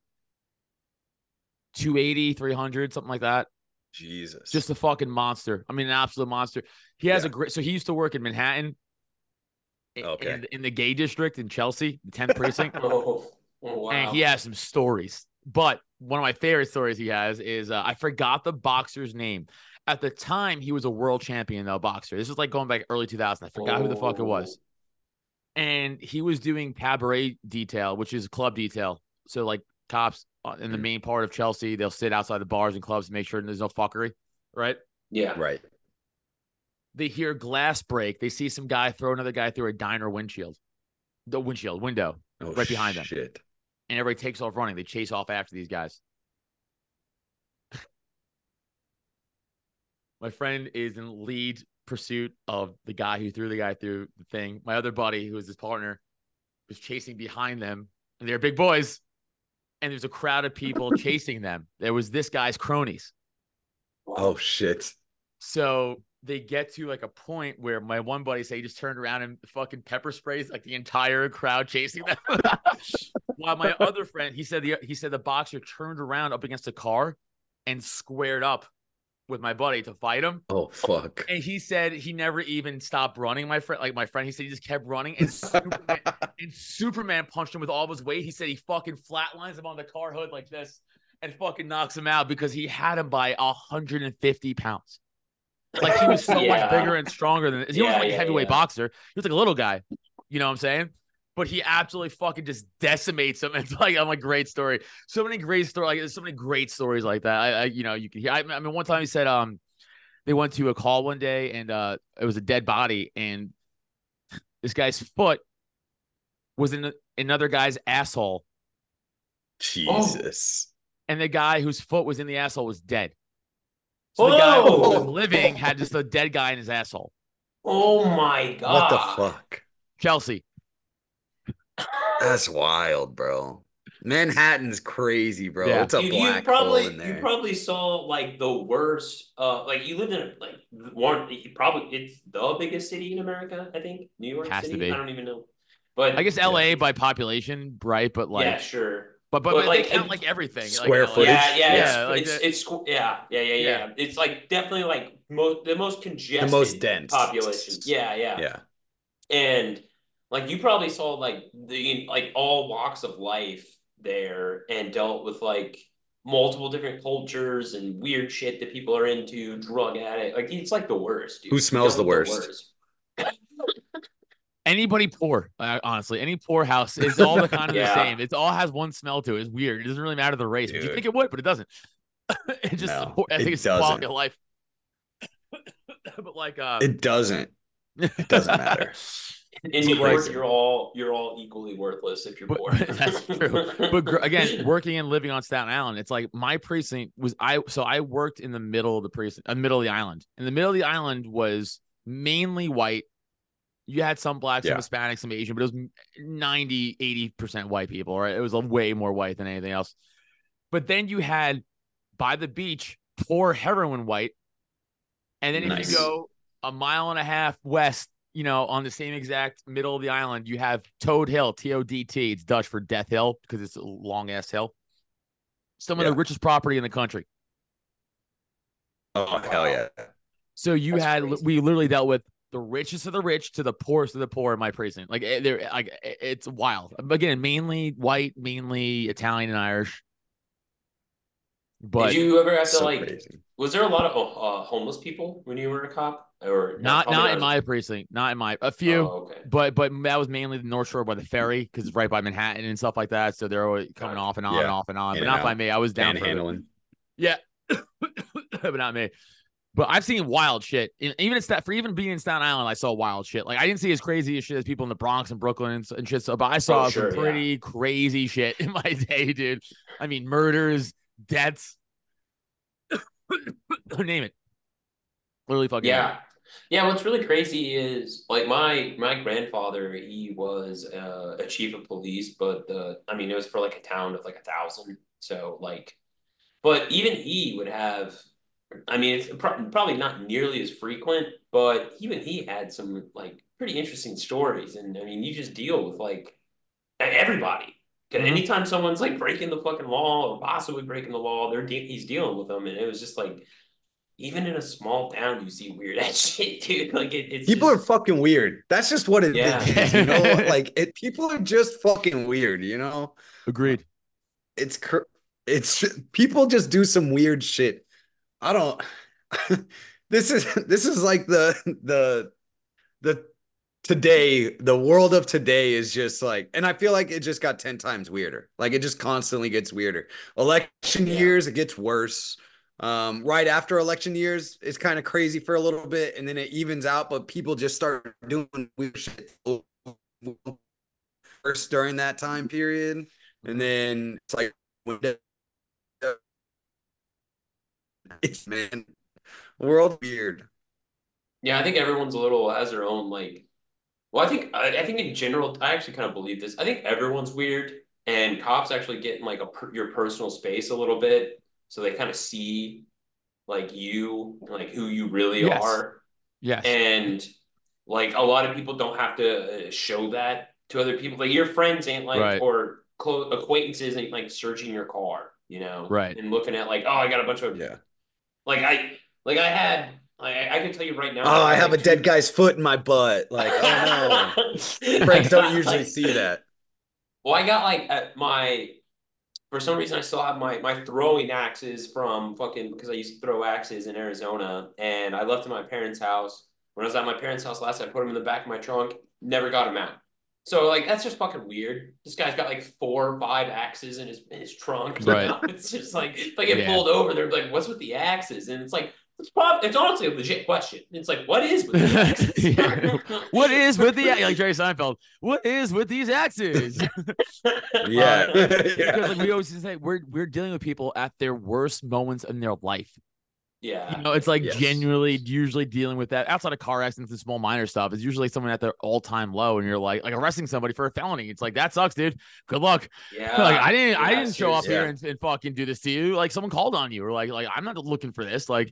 280, 300, something like that. Jesus. Just a fucking monster. I mean, an absolute monster. He has a great, so he used to work in Manhattan. Okay. In the gay district in Chelsea, the 10th precinct. Oh, wow. And he has some stories. But one of my favorite stories he has is I forgot the boxer's name. At the time, he was a world champion, though, boxer. This was like going back early 2000s. I forgot who the fuck it was. And he was doing cabaret detail, which is club detail. So like cops in the main part of Chelsea, they'll sit outside the bars and clubs to make sure there's no fuckery. Right? Yeah. Right. They hear glass break. They see some guy throw another guy through a diner window, right behind them. Shit. And everybody takes off running. They chase off after these guys. My friend is in lead pursuit of the guy who threw the guy through the thing. My other buddy, who was his partner, was chasing behind them. And they're big boys. And there's a crowd of people chasing them. There was this guy's cronies. Oh, shit. So they get to like a point where my one buddy said he just turned around and fucking pepper sprays like the entire crowd chasing them. While my other friend, he said the boxer turned around up against a car and squared up with my buddy to fight him. Oh, fuck. And he said he never even stopped running. My friend, he said he just kept running and Superman punched him with all of his weight. He said he fucking flatlines him on the car hood like this and fucking knocks him out because he had him by 150 pounds. Like, he was so much bigger and stronger than he wasn't like a heavyweight boxer. He was like a little guy. You know what I'm saying? But he absolutely fucking just decimates him. It's like, I'm like, great story. So many great stories. Like, there's so many great stories like that. You know, you can hear. I mean, one time he said, they went to a call one day and it was a dead body, and this guy's foot was in another guy's asshole. Jesus. And the guy whose foot was in the asshole was dead. So the guy who was living had just a dead guy in his asshole. Oh my God. What the fuck? Chelsea. That's wild, bro. Manhattan's crazy, bro. Yeah. It's a black hole in there. You probably saw like the worst. Like you lived in like one. It's the biggest city in America. I think New York Has City. to be. I don't even know. But I guess LA by population, right? But like, yeah, sure. But like, they count like everything. Square like, footage. Yeah. Yeah. It's like definitely like the most congested, the most dense population. Yeah. And like you probably saw like all walks of life there and dealt with like multiple different cultures and weird shit that people are into, drug addict. Like it's like the worst, dude. Who smells the worst? Anybody poor, honestly, any poor house is all the kind of the same. It all has one smell to it. It's weird. It doesn't really matter the race. But you think it would, but it doesn't. It just, I think it's the quality of life. But like, it doesn't. It doesn't matter. In New York, you're all equally worthless if you're poor. That's true. But again, working and living on Staten Island, it's like my precinct was I worked in the middle of the precinct, middle of the island. And the middle of the island was mainly white. You had some blacks, some Hispanics, some Asian, but it was 90-80% white people, right? It was way more white than anything else. But then you had by the beach, poor heroin white. And then if you go a mile and a half west, on the same exact middle of the island, you have Toad Hill, T-O-D-T. It's Dutch for Death Hill because it's a long-ass hill. Some of the richest property in the country. Oh, hell yeah. So we literally dealt with the richest of the rich to the poorest of the poor in my precinct. Like, it's wild. Again, mainly white, mainly Italian and Irish. But did you ever have to crazy. Was there a lot of homeless people when you were a cop? Or not in my precinct, a few, okay. but that was mainly the North Shore by the ferry because it's right by Manhattan and stuff like that. So they're always coming off and on and off and on, but not by me. I was down handling. Yeah, but not me. But I've seen wild shit. Even being in Staten Island, I saw wild shit. Like I didn't see as crazy as shit as people in the Bronx and Brooklyn and shit. So, but I saw some pretty crazy shit in my day, dude. I mean, murders, deaths, name it. Literally fucking. Yeah, what's really crazy is like my grandfather, he was a chief of police, but it was for like a town of like 1,000. So like, but even he would have, it's probably not nearly as frequent, but even he had some like pretty interesting stories. And you just deal with like everybody. Because anytime someone's like breaking the fucking law or possibly breaking the law, he's dealing with them. And it was just like, even in a small town, you see weird ass shit, dude. Like it's people are fucking weird. That's just what it is. Like people are just fucking weird. Agreed. It's people just do some weird shit. I don't. This is like the today. The world of today is just like, and I feel like it just got 10 times weirder. Like it just constantly gets weirder. Election years, it gets worse. Right after election years, it's kind of crazy for a little bit, and then it evens out, but people just start doing weird shit first during that time period, and then it's like, man, world weird. Yeah, I think everyone's has their own like. Well, I think in general, I actually kind of believe this. I think everyone's weird, and cops actually get in like your personal space a little bit. So they kind of see like you, like who you really are. Yes. And like a lot of people don't have to show that to other people. Like your friends ain't like, or acquaintances ain't like searching your car, right. And looking at like, oh, I got a bunch of, like I can tell you right now. Oh, I have a dead guy's foot in my butt. Like, oh no. Friends don't usually see that. Well, I got like for some reason, I still have my throwing axes from because I used to throw axes in Arizona, and I left in my parents' house. When I was at my parents' house last, I put them in the back of my trunk, never got them out. So like that's just fucking weird. This guy's got like 4 or 5 axes in his trunk. Right. It's just like if I get pulled over, they're like, "What's with the axes?" And it's like it's honestly a legit question. It's like, what is with these axes? What is with like Jerry Seinfeld? What is with these axes? Because like we always say, we're dealing with people at their worst moments in their life. Yeah, it's like genuinely usually dealing with that outside of car accidents and small minor stuff. It's usually someone at their all-time low, and you're like arresting somebody for a felony. It's like, that sucks, dude. Good luck. Yeah, like I didn't show up here and fucking do this to you. Like someone called on you, or like I'm not looking for this. Like.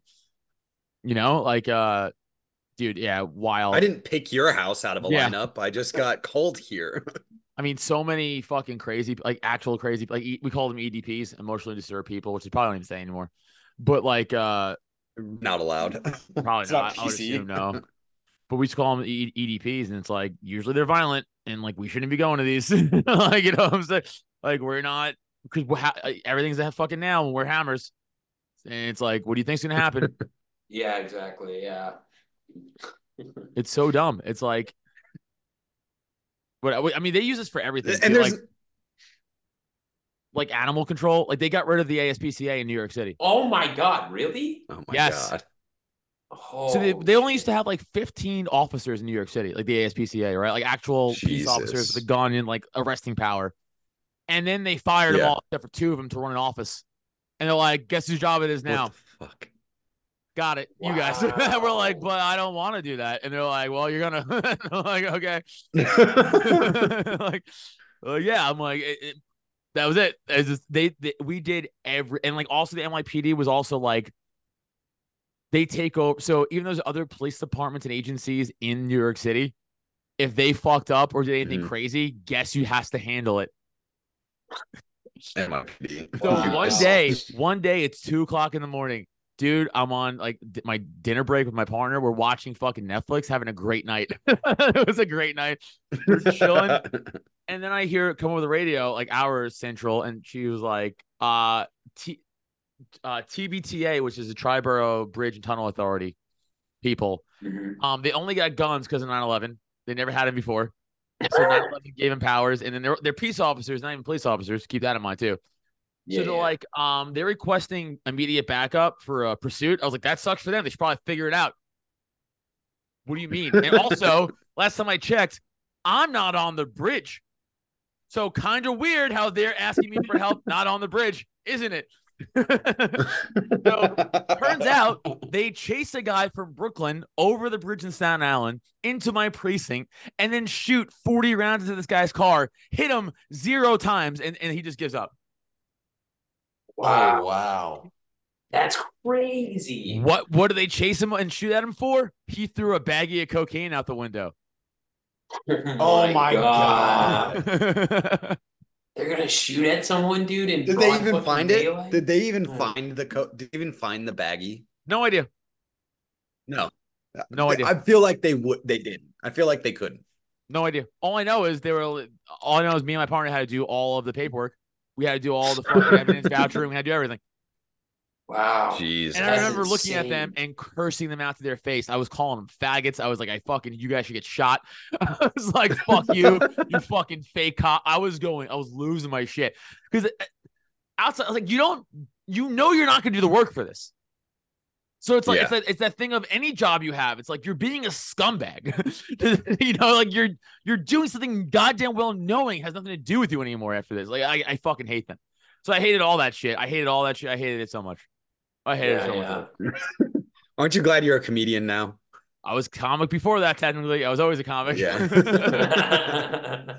Dude, wild. I didn't pick your house out of a lineup. I just got called here. So many fucking crazy, like actual crazy, like we call them EDPs, emotionally disturbed people, which we probably don't even say anymore. But like, not allowed. Probably not. I would assume no. But we used to call them EDPs, and it's like usually they're violent, and like we shouldn't be going to these. Like what I'm saying? Like we're not, because everything's a fucking nail when we're hammers, and it's like, what do you think's gonna happen? Yeah, exactly. Yeah. It's so dumb. It's like, but they use this for everything. And there's like animal control. Like they got rid of the ASPCA in New York City. Oh my God, really? Oh my God. So they only used to have like 15 officers in New York City, like the ASPCA, right? Like actual peace officers with a gun and like arresting power. And then they fired them all except for 2 of them to run an office. And they're like, guess whose job it is now? What the fuck? Got it. You guys. We're like, but I don't want to do that. And they're like, well, you're going to. Like, okay. Like, yeah. I'm like, that was it. It's just, we did and like also the NYPD was also like, they take over. So even those other police departments and agencies in New York City, if they fucked up or did anything crazy, guess who has to handle it? NYPD. So one day it's 2:00 in the morning. Dude, I'm on like my dinner break with my partner. We're watching fucking Netflix, having a great night. It was a great night. We're chilling. And then I hear it come over the radio, like Hours Central, and she was like, TBTA, which is the Triborough Bridge and Tunnel Authority people. They only got guns because of 9/11. They never had them before. So 9/11 gave them powers, and then they're peace officers, not even police officers. Keep that in mind too. So they're like, they're requesting immediate backup for a pursuit. I was like, that sucks for them. They should probably figure it out. What do you mean? And also, last time I checked, I'm not on the bridge. So kind of weird how they're asking me for help not on the bridge, isn't it? So turns out they chase a guy from Brooklyn over the bridge in Staten Island into my precinct and then shoot 40 rounds into this guy's car, hit him 0 times, and he just gives up. Wow. Oh, wow. That's crazy. What do they chase him and shoot at him for? He threw a baggie of cocaine out the window. Oh my God. They're gonna shoot at someone, dude. And did they even find it? Did they even find the Did they even find the baggie? No idea. No idea. I feel like they would. They didn't. I feel like they couldn't. No idea. All I know is me and my partner had to do all of the paperwork. We had to do all the fucking evidence voucher. We had to do everything. Wow. Jeez. And I remember looking at them and cursing them out to their face. I was calling them faggots. I was like, you guys should get shot. I was like, fuck you, you fucking fake cop. I was losing my shit. Because outside, like, you're not going to do the work for this. So it's like, it's that thing of any job you have. It's like, you're being a scumbag, like you're doing something goddamn well knowing has nothing to do with you anymore after this. Like, I fucking hate them. So I hated all that shit. I hated it so much. I hated it so much. Aren't you glad you're a comedian now? I was a comic before that, technically. I was always a comic. Yeah.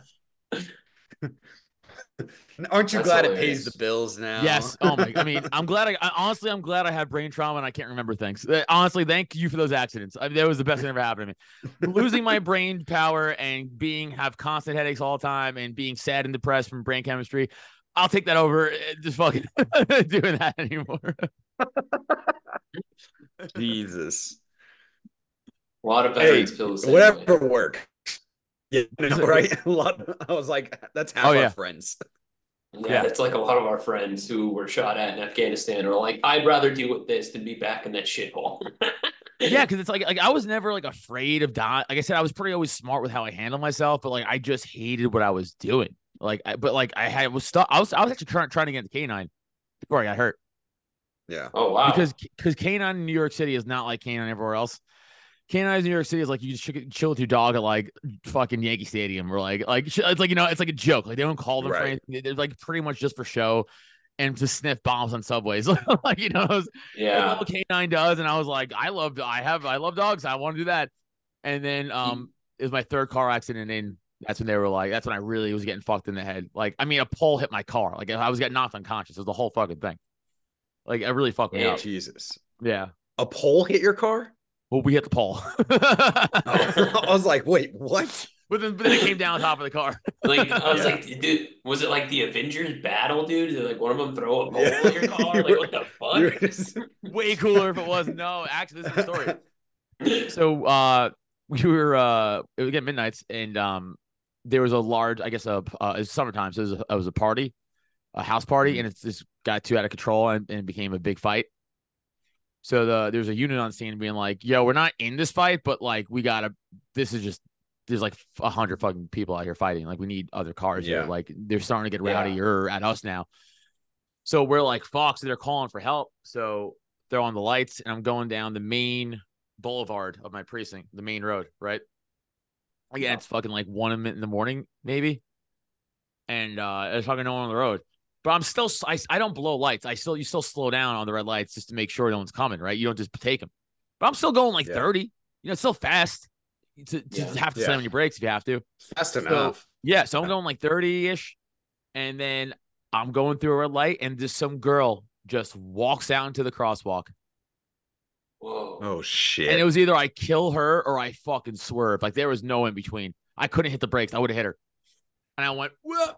Aren't you glad it pays the bills now? Yes. Oh my! I mean, I'm glad. I'm glad I had brain trauma and I can't remember things. Honestly, thank you for those accidents. That was the best thing that ever happened to me. Losing my brain power and have constant headaches all the time and being sad and depressed from brain chemistry. I'll take that over just fucking doing that anymore. Jesus. A lot of veterans feel the same whatever way. Work. Yeah, right. I was like, that's half our friends. Yeah, it's like a lot of our friends who were shot at in Afghanistan are like, I'd rather deal with this than be back in that shithole. Yeah, because it's like I was never like afraid of dying. Like I said, I was pretty always smart with how I handled myself, but like I just hated what I was doing. Like, I was stuck. I was actually trying to get into K9 before I got hurt. Yeah. Oh wow. Because K9 in New York City is not like K9 everywhere else. K9 in New York City is like you just chill with your dog at like fucking Yankee Stadium or like it's like it's like a joke. Like they don't call them for anything. They're like pretty much just for show and to sniff bombs on subways. Like what K9 does. And I was like, I love dogs. I want to do that. And then it was my 3rd car accident and that's when they were like, that's when I really was getting fucked in the head. Like, I mean, a pole hit my car. Like I was getting knocked unconscious. It was the whole fucking thing. Like I really fucked me up. Jesus. Yeah. A pole hit your car? Well, we hit the pole. I was like, wait, what? But then it came down on top of the car. Like I was like, dude, was it like the Avengers battle, dude? Did like one of them throw a pole at your car? Like what the fuck? Way cooler if it was. No, actually, this is the story. So we were it was again midnights and there was a large, I guess it was summertime, so it was a party, a house party, and it just got too out of control and became a big fight. So there's a unit on scene being like, yo, we're not in this fight, but like there's like 100 fucking people out here fighting. Like we need other cars here. Like they're starting to get rowdier at us now. So we're like, fuck. So they're calling for help. So they're on the lights and I'm going down the main boulevard of my precinct, the main road, right? Again, it's fucking like 1 in the morning, maybe. And there's fucking no one on the road. But I'm still, I don't blow lights. You still slow down on the red lights just to make sure no one's coming, right? You don't just take them. But I'm still going like 30. It's still fast to have to slam on your brakes if you have to. Fast enough. Yeah, so I'm going like 30-ish. And then I'm going through a red light, and just some girl just walks out into the crosswalk. Whoa. Oh, shit. And it was either I kill her or I fucking swerve. Like, there was no in between. I couldn't hit the brakes. I would have hit her. And I went, whoa.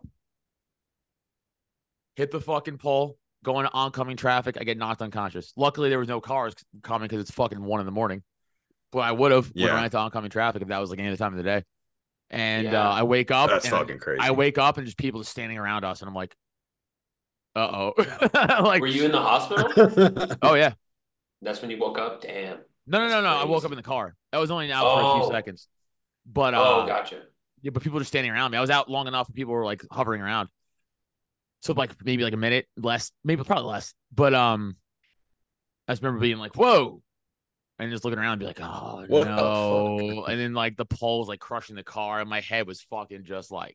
Hit the fucking pole, going to oncoming traffic. I get knocked unconscious. Luckily, there was no cars coming because it's fucking 1 in. But I would have ran into oncoming traffic if that was like any other time of the day. And I wake up. That's fucking crazy. I wake up and just people just standing around us. And I'm like, uh-oh. Like, were you in the hospital? Oh, yeah. That's when you woke up? Damn. No. I woke up in the car. I was only out for a few seconds. But gotcha. Yeah, but people were just standing around me. I was out long enough and people were like hovering around. So like maybe like a minute less, maybe probably less. But I just remember being like, whoa. And just looking around and be like, oh no. And then like the pole was like crushing the car and my head was fucking just like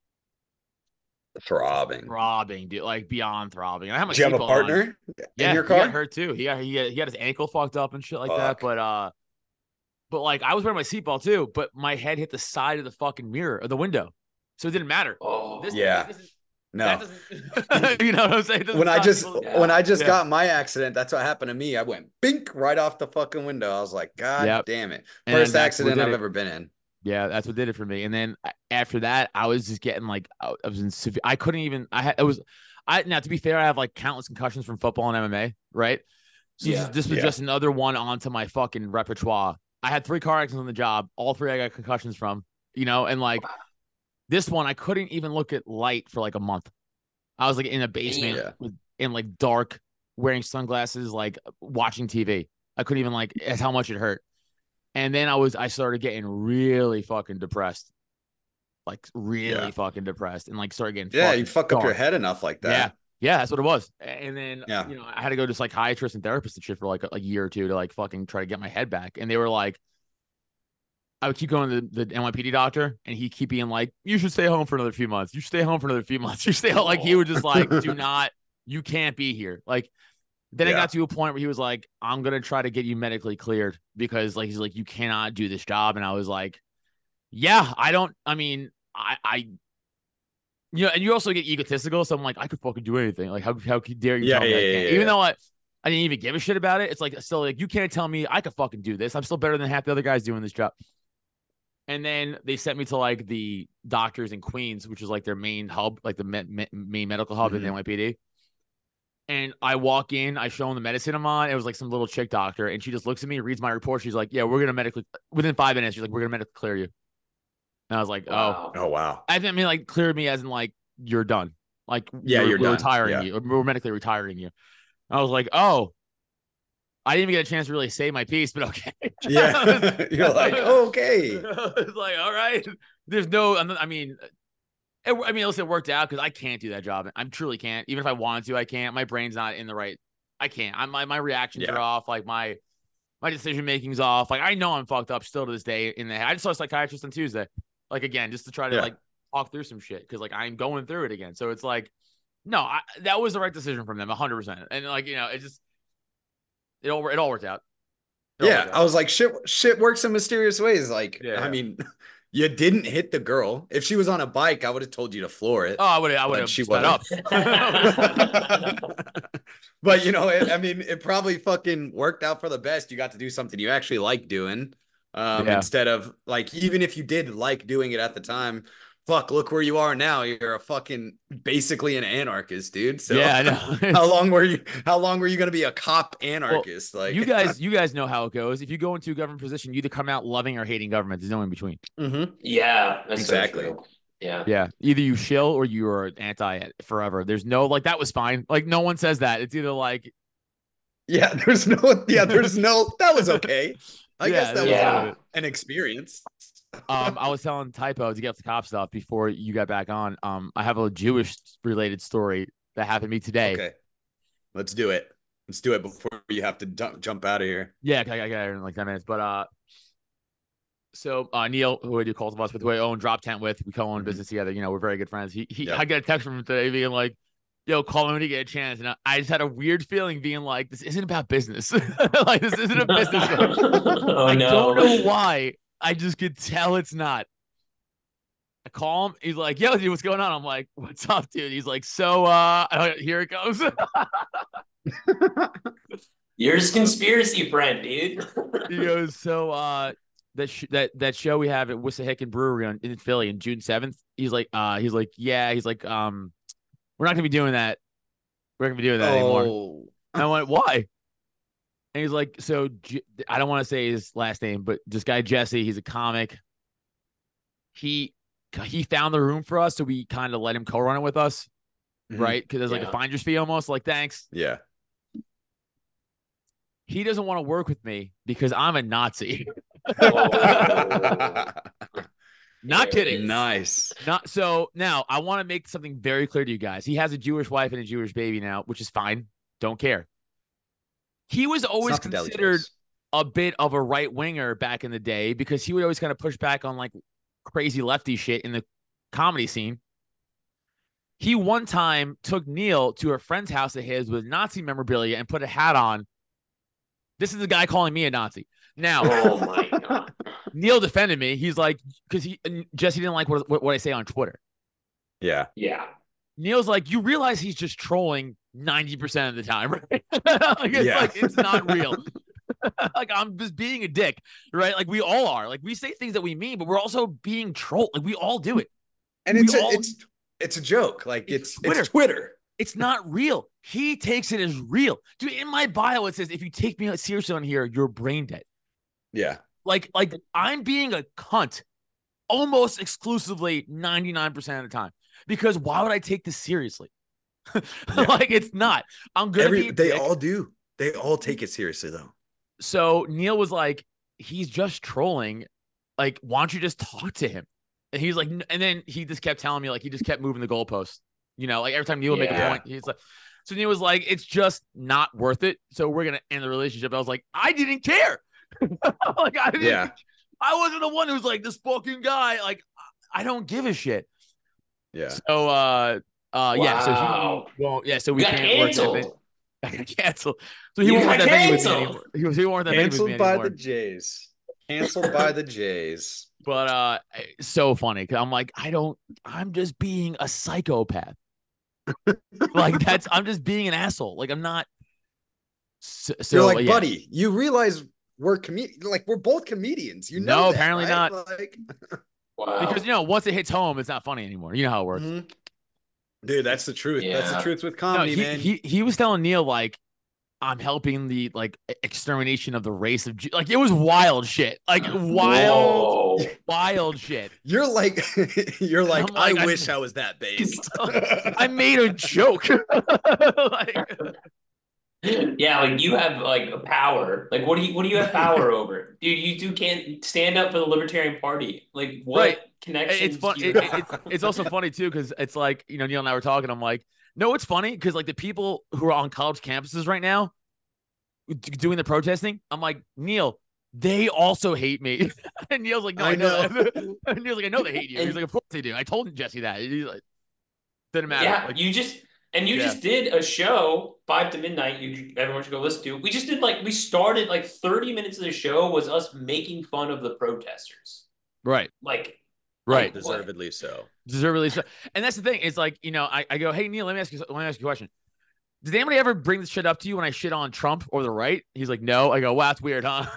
throbbing, dude, like beyond throbbing. I had my Did you have a partner in your car? He got hurt too. He got his ankle fucked up and shit like that. But like I was wearing my seatbelt too, but my head hit the side of the fucking mirror or the window, so it didn't matter. Oh, no. You know what I'm saying? When I just got my accident, that's what happened to me. I went bink right off the fucking window. I was like, God damn it! First accident I've ever been in. Yeah, that's what did it for me. And then after that, I was just getting like, I was in severe. I couldn't even. Now to be fair, I have like countless concussions from football and MMA, right? So this was just another one onto my fucking repertoire. I had 3 car accidents on the job. All 3 I got concussions from, and like this one, I couldn't even look at light for like a month. I was like in a basement in like dark, wearing sunglasses, like watching TV. I couldn't even that's how much it hurt. And then I started getting really fucking depressed. Like really fucking depressed and like started getting you fuck up your head enough like that. Yeah, that's what it was. And then I had to go to psychiatrists and therapists and shit for like a year or two to like fucking try to get my head back. And they were like, I would keep going to the NYPD doctor, and he'd keep being like, "You should stay home for another few months. You should stay home for another few months. You stay home." Like he would just like, you can't be here. Like then it got to a point where he was like, "I'm gonna try to get you medically cleared because like he's like, you cannot do this job." And I was like, "Yeah, I and you also get egotistical. So I'm like, I could fucking do anything. Like, how dare you tell me I can't? Even though I didn't even give a shit about it. It's like, still like, you can't tell me I could fucking do this. I'm still better than half the other guys doing this job. And then they sent me to like the doctors in Queens, which is like their main hub, like the main medical hub in the NYPD. And I walk in, I show them the medicine I'm on. It was like some little chick doctor. And she just looks at me, reads my report. She's like, yeah, we're going to medically, within 5 minutes, she's like, we're going to medically clear you. And I was like, wow. Oh, wow. I mean, like, cleared me as in, like, you're done. Like, you're done. Retiring you. We're medically retiring you. I was like, oh, I didn't even get a chance to really say my piece, but okay. Yeah. You're like, okay. It's like, all right. There's no, listen, it worked out because I can't do that job. I truly can't. Even if I wanted to, I can't. My brain's not in the right. I can't. My reactions are off. Like, my decision making's off. Like, I know I'm fucked up still to this day in the head. I just saw a psychiatrist on Tuesday. Like, again, just to try to like talk through some shit because like I'm going through it again. So it's like, no, that was the right decision from them, 100%. And like, it all worked out. I was like, shit works in mysterious ways. Like, I mean, you didn't hit the girl. If she was on a bike, I would have told you to floor it. Oh, I would have sped up. But it probably fucking worked out for the best. You got to do something you actually like doing. Instead of like, even if you did like doing it at the time, look where you are now. You're a fucking basically an anarchist, dude. So yeah, I know. how long were you going to be a cop anarchist? Well, like you guys know how it goes. If you go into a government position, you either come out loving or hating government. There's no in between. Mm-hmm. Yeah, that's exactly. So true. Yeah. Either you shill or you are anti forever. There's no like that was fine. Like no one says that. It's either like there's no that was okay. I guess that was an experience. I was telling Typo to get off the cop stuff before you got back on. I have a Jewish related story that happened to me today. Okay, let's do it. Let's do it before you have to jump out of here. Yeah, I got it in like 10 minutes. But so Neil, who I do Cult of Us with, who I own Drop Tent with, we co-own business together. You know, we're very good friends. I got a text from him today being like, "Yo, call me when you get a chance." And I just had a weird feeling being like, "This isn't about business. Like, this isn't a business." I don't know why. I just could tell it's not. I call him. He's like, "Yo, dude, what's going on?" I'm like, "What's up, dude?" He's like, "So, here it goes." You're his conspiracy friend, dude. He goes, "So, that show we have at Wissahickon Brewery in Philly on June 7th." He's like, yeah. He's like, we're not gonna be doing that. We're not gonna be doing that anymore. And I went, why? And he's like, so I don't want to say his last name, but this guy Jesse, he's a comic. He found the room for us, so we kind of let him co-run it with us, right? Because there's like a finder's fee almost. Like, thanks. Yeah. He doesn't want to work with me because I'm a Nazi. Not kidding. Nice. Not so. Now I want to make something very clear to you guys. He has a Jewish wife and a Jewish baby now, which is fine. Don't care. He was always considered a bit of a right winger back in the day because he would always kind of push back on like crazy lefty shit in the comedy scene. He one time took Neil to a friend's house of his with Nazi memorabilia and put a hat on. This is the guy calling me a Nazi. Now, oh my God. Neil defended me. He's like, because Jesse didn't like what I say on Twitter. Yeah. Yeah. Neil's like, you realize he's just trolling 90% of the time, right? Like it's not real. Like I'm just being a dick, right? Like we all are. Like we say things that we mean, but we're also being trolled. Like we all do it. And it's a joke. Like it's Twitter. It's not real. He takes it as real. Dude, in my bio, it says, if you take me seriously on here, you're brain dead. Yeah. Like I'm being a cunt almost exclusively 99% of the time. Because why would I take this seriously? Like it's not. I'm gonna be they all do. They all take it seriously though. So Neil was like, he's just trolling. Like, why don't you just talk to him? And he's like, and then he just kept telling me, like, he just kept moving the goalpost. You know, like every time Neil would make a point, he's like, so Neil was like, it's just not worth it. So we're gonna end the relationship. I was like, I didn't care. Like I wasn't the one who's like this fucking guy. Like, I don't give a shit. Yeah. So so we can't work that thing. I got canceled. So he won't work that thing with me anymore. He won't work that thing with me anymore. Canceled by the Jays. Canceled by the Jays. But so funny because I'm like, I'm just being a psychopath. Like I'm just being an asshole. Like I'm not. So you're like, buddy, you realize we're both comedians. You know, no, apparently right? not. Like, wow. Because once it hits home, it's not funny anymore. You know how it works. Mm-hmm. Dude, that's the truth. Yeah. That's the truth with comedy, man. He was telling Neil like, I'm helping the like extermination of the race of like it was wild shit. Like wild shit. You're like I wish I was that based. I made a joke. Yeah, like you have like a power. Like what do you have power over? Dude, you can't stand up for the Libertarian Party. Like what connection? It's fun. It's also funny too, because it's like, Neil and I were talking. I'm like, no, it's funny because like the people who are on college campuses right now doing the protesting, I'm like, Neil, they also hate me. And Neil's like, no, I know that. And Neil's like, I know they hate you. He's like, of course they do. I told Jesse that. He's like, didn't matter. Yeah, like, you just did a show 5 to midnight. Everyone should go listen to. We just did we started 30 minutes of the show was us making fun of the protesters. Right. Right. Deservedly so. And that's the thing. It's like, I go, hey Neil, let me ask you a question. Did anybody ever bring this shit up to you when I shit on Trump or the right? He's like, no. I go, wow, that's weird, huh?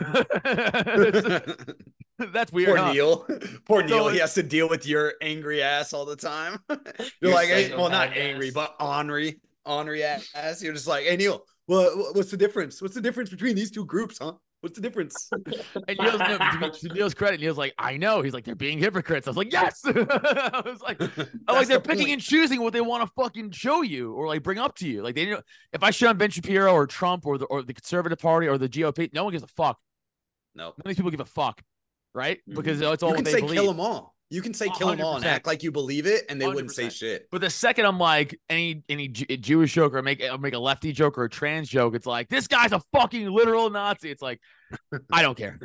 That's weird. Poor Neil. Poor Neil. He has to deal with your angry ass all the time. You're like, hey, well, not angry, but ornery ass. You're just like, hey Neil, what's the difference? What's the difference between these two groups, huh? What's the difference? And to Neil's credit, Neil's like, I know. He's like, they're being hypocrites. I was like, yes. I was like, they're picking and choosing what they want to fucking show you or like bring up to you. Like they didn't. If I shit on Ben Shapiro or Trump or the Conservative Party or the GOP, no one gives a fuck. No, none of these people give a fuck, right? Because it's all you can what they say believe. Kill them all. You can say kill them all and 100%. act like you believe it, and they wouldn't say 100%. shit. But the second I'm like any Jewish joke or make a lefty joke or a trans joke, it's like this guy's a fucking literal Nazi. It's like I don't care.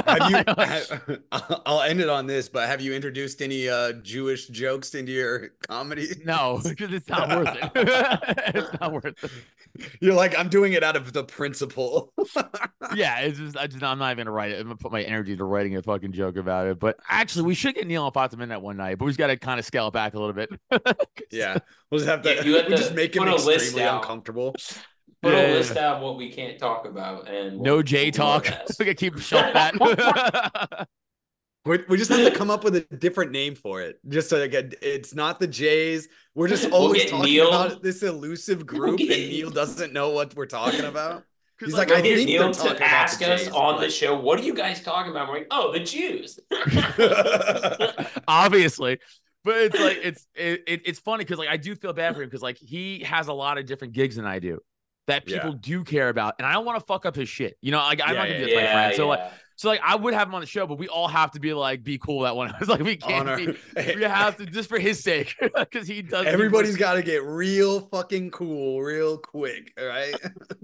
I'll end it on this, but have you introduced any Jewish jokes into your comedy? No, because it's not worth it. It's not worth it. You're like, I'm doing it out of the principle. Yeah, I'm not even gonna write it. I'm gonna put my energy to writing a fucking joke about it. But actually, we should get Neil on 5 to Midnight one night, but we've got to kind of scale it back a little bit. Yeah, we'll just have to. Yeah, you have we'll to just make him put a list extremely out. uncomfortable. Put a list out what we can't talk about, and No J talk. We can keep shut that. We just have to come up with a different name for it. Just so like it's not the Jays. We're just always talking Neil. about this elusive group, and Neil doesn't know what we're talking about. He's like, We'll I get think Neil they're talking to about ask the us Jays, on but- the show, what are you guys talking about? We're like, oh, the Jews. Obviously. But it's like it's funny because like I do feel bad for him because like he has a lot of different gigs than I do that people do care about, and I don't want to fuck up his shit. You know, like I'm not gonna do that to my friend. So like I would have him on the show, but we all have to be like be cool that one. It's like we can't be. We have to just for his sake because he does. Everybody's got to get real fucking cool real quick. All right.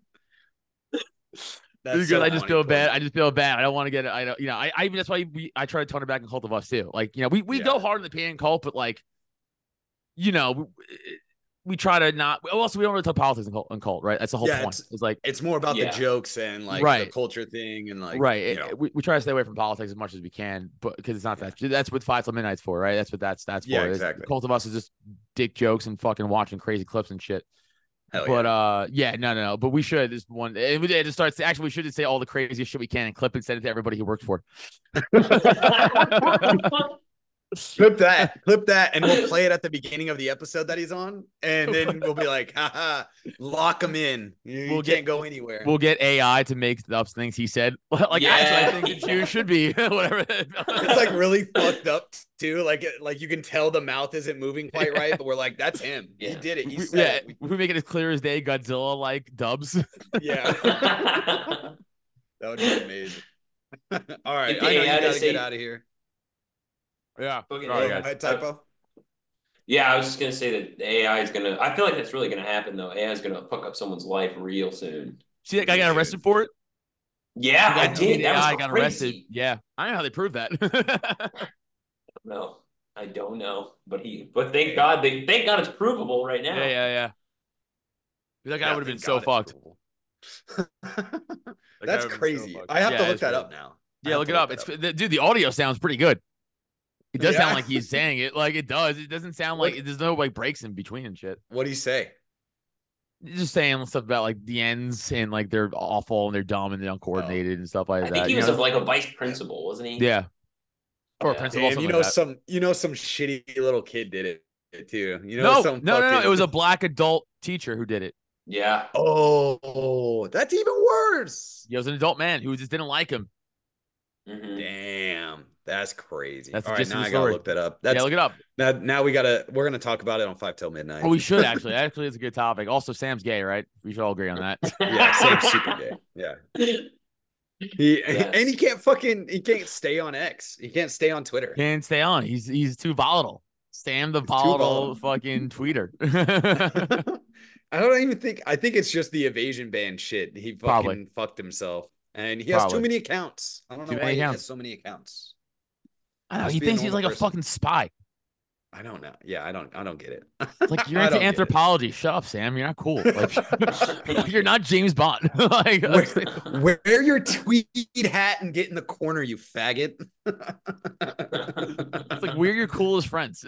Because I just feel bad. I just feel bad. I don't want to get it. I don't. You know. I even that's why I try to tone it back in Cult of Us too. Like you know, we go hard in the pan cult, but like, you know, we try to not. Also, we don't really talk politics in cult, right? That's the whole point. It's like it's more about the jokes and like the culture thing and like right. You know. We try to stay away from politics as much as we can, but because it's not that. That's what 5 till Midnight's for, right? That's what that's for. Yeah, exactly. Cult of Us is just dick jokes and fucking watching crazy clips and shit. Hell but no. But we should this one. It just starts. Actually, we should just say all the craziest shit we can and clip and send it to everybody he works for. Clip that, and we'll play it at the beginning of the episode that he's on, and then we'll be like, haha, lock him in. You can't go anywhere. We'll get AI to make up things he said. Like, actually, I think the Jews should be whatever. It's like really fucked up too. Like you can tell the mouth isn't moving quite right, but we're like, that's him. He did it. He said it. We make it as clear as day. Godzilla like dubs. Yeah, that would be amazing. All right, I know you gotta get out of here. Yeah. Typo. Yeah, I was just gonna say that the AI is gonna. I feel like that's really gonna happen though. AI is gonna fuck up someo's life real soon. See that guy got arrested for it? Yeah, I did. That AI was got crazy. arrested. Yeah, I don't know how they proved that. No, I don't know. But thank God it's provable right now. Yeah. That guy would have been so fucked. That's crazy. I have to look that up now. Yeah, look it up. Dude, the audio sounds pretty good. It does sound like he's saying it. Like it does. It doesn't sound like there's no like breaks in between and shit. What do you say? Just saying stuff about like the ends and like they're awful and they're dumb and they're uncoordinated and stuff like that. I think he was like a vice principal, wasn't he? Yeah. Or a principal. Damn, some shitty little kid did it too. No. It was a black adult teacher who did it. Yeah. Oh, that's even worse. He was an adult man who just didn't like him. Mm-hmm. Damn, that's crazy. That's all right. Now I gotta look that up. Look it up. Now we're gonna talk about it on 5 till Midnight. Oh, we should actually. Actually, it's a good topic. Also, Sam's gay, right? We should all agree on that. Yeah, Sam's super gay. Yeah. And he can't stay on X. He can't stay on Twitter. Can't stay on. He's too volatile. Sam the volatile fucking tweeter. I don't even think. I think it's just the evasion ban shit. He fucking fucked himself. And he has too many accounts. I don't know why he has so many accounts. I don't know. He thinks he's like a fucking spy. I don't know. Yeah, I don't get it. Like you're into anthropology. Shut up, Sam. You're not cool. Like you're not James Bond. Like wear your tweed hat and get in the corner, you faggot. It's like we're your coolest friends.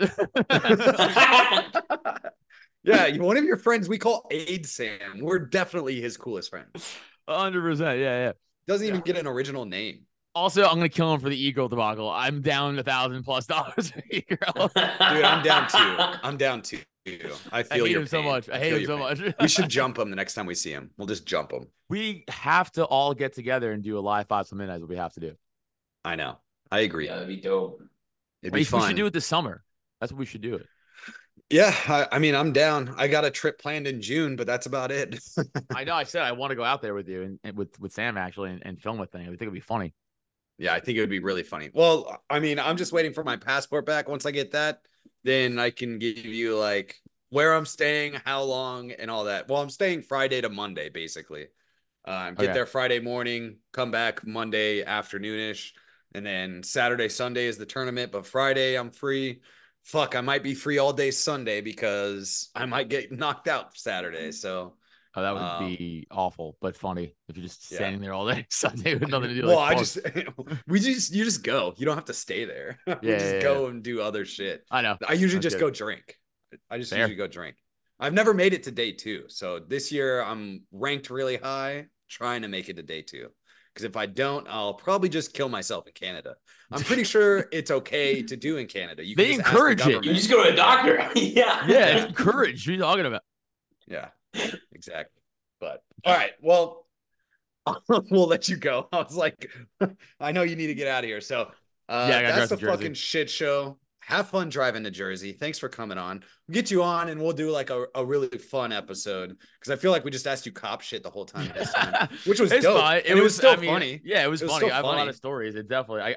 Yeah, one of your friends we call Aid Sam. We're definitely his coolest friend. 100%. Yeah. Doesn't even get an original name. Also, I'm gonna kill him for the ego debacle. I'm down $1,000+ a year. Dude, I'm down too. I feel him so much. I hate him so much. We should jump him the next time we see him. We'll just jump him. We have to all get together and do a live 5 till Midnight. Is what we have to do. I know. I agree. Yeah, that'd be dope. It'd be fun. We should do it this summer. That's what we should do it. Yeah, I mean, I'm down. I got a trip planned in June, but that's about it. I know. I said I want to go out there with you and with Sam actually and film a thing. I think it'd be funny. Yeah, I think it would be really funny. Well, I mean, I'm just waiting for my passport back. Once I get that, then I can give you like where I'm staying, how long, and all that. Well, I'm staying Friday to Monday, basically. Get there Friday morning, come back Monday afternoonish, and then Saturday, Sunday is the tournament. But Friday, I'm free. Fuck, I might be free all day Sunday because I might get knocked out Saturday. So. Oh, that would be awful, but funny if you're just standing there all day Sunday with nothing to do. Well, you just go. You don't have to stay there. Go and do other shit. I know. I usually just go drink. I just usually go drink. I've never made it to day 2. So this year I'm ranked really high, trying to make it to day 2. Because if I don't, I'll probably just kill myself in Canada. I'm pretty sure it's okay to do in Canada. They encourage it. You just go to a doctor. Yeah, it's encouraged. What are you talking about? Yeah, exactly. But all right, well, we'll let you go. I was like, I know you need to get out of here. So that's the fucking shit show. Have fun driving to Jersey. Thanks for coming on. We'll get you on and we'll do like a really fun episode because I feel like we just asked you cop shit the whole time this time, which was dope. Fun. It was still funny. Yeah, it was funny. I have a lot of stories. It definitely.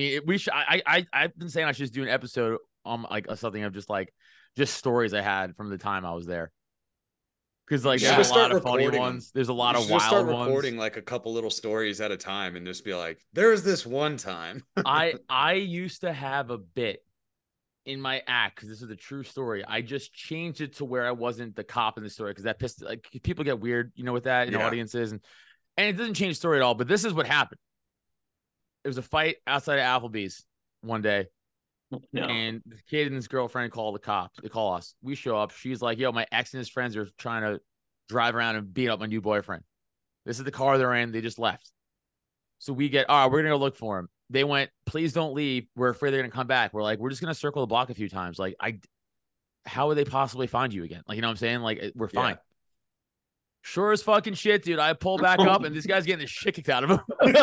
I've been saying I should just do an episode on like something of just stories I had from the time I was there. Because like there's a lot of funny ones. There's a lot of wild ones. Start recording like a couple little stories at a time and just be like, there's this one time. I used to have a bit in my act because this is a true story. I just changed it to where I wasn't the cop in the story because that pissed like people get weird, with that in audiences and it doesn't change the story at all. But this is what happened. There was a fight outside of Applebee's one day. And the kid and his girlfriend call the cops. They call us. We show up. She's like, yo, my ex and his friends are trying to drive around and beat up my new boyfriend. This is the car they're in. They just left. So we get, all right, we're going to go look for him. They went, please don't leave. We're afraid they're going to come back. We're like, we're just going to circle the block a few times. Like, how would they possibly find you again? Like, you know what I'm saying? Like, we're fine. Yeah. Sure as fucking shit, dude. I pull back up and this guy's getting the shit kicked out of him.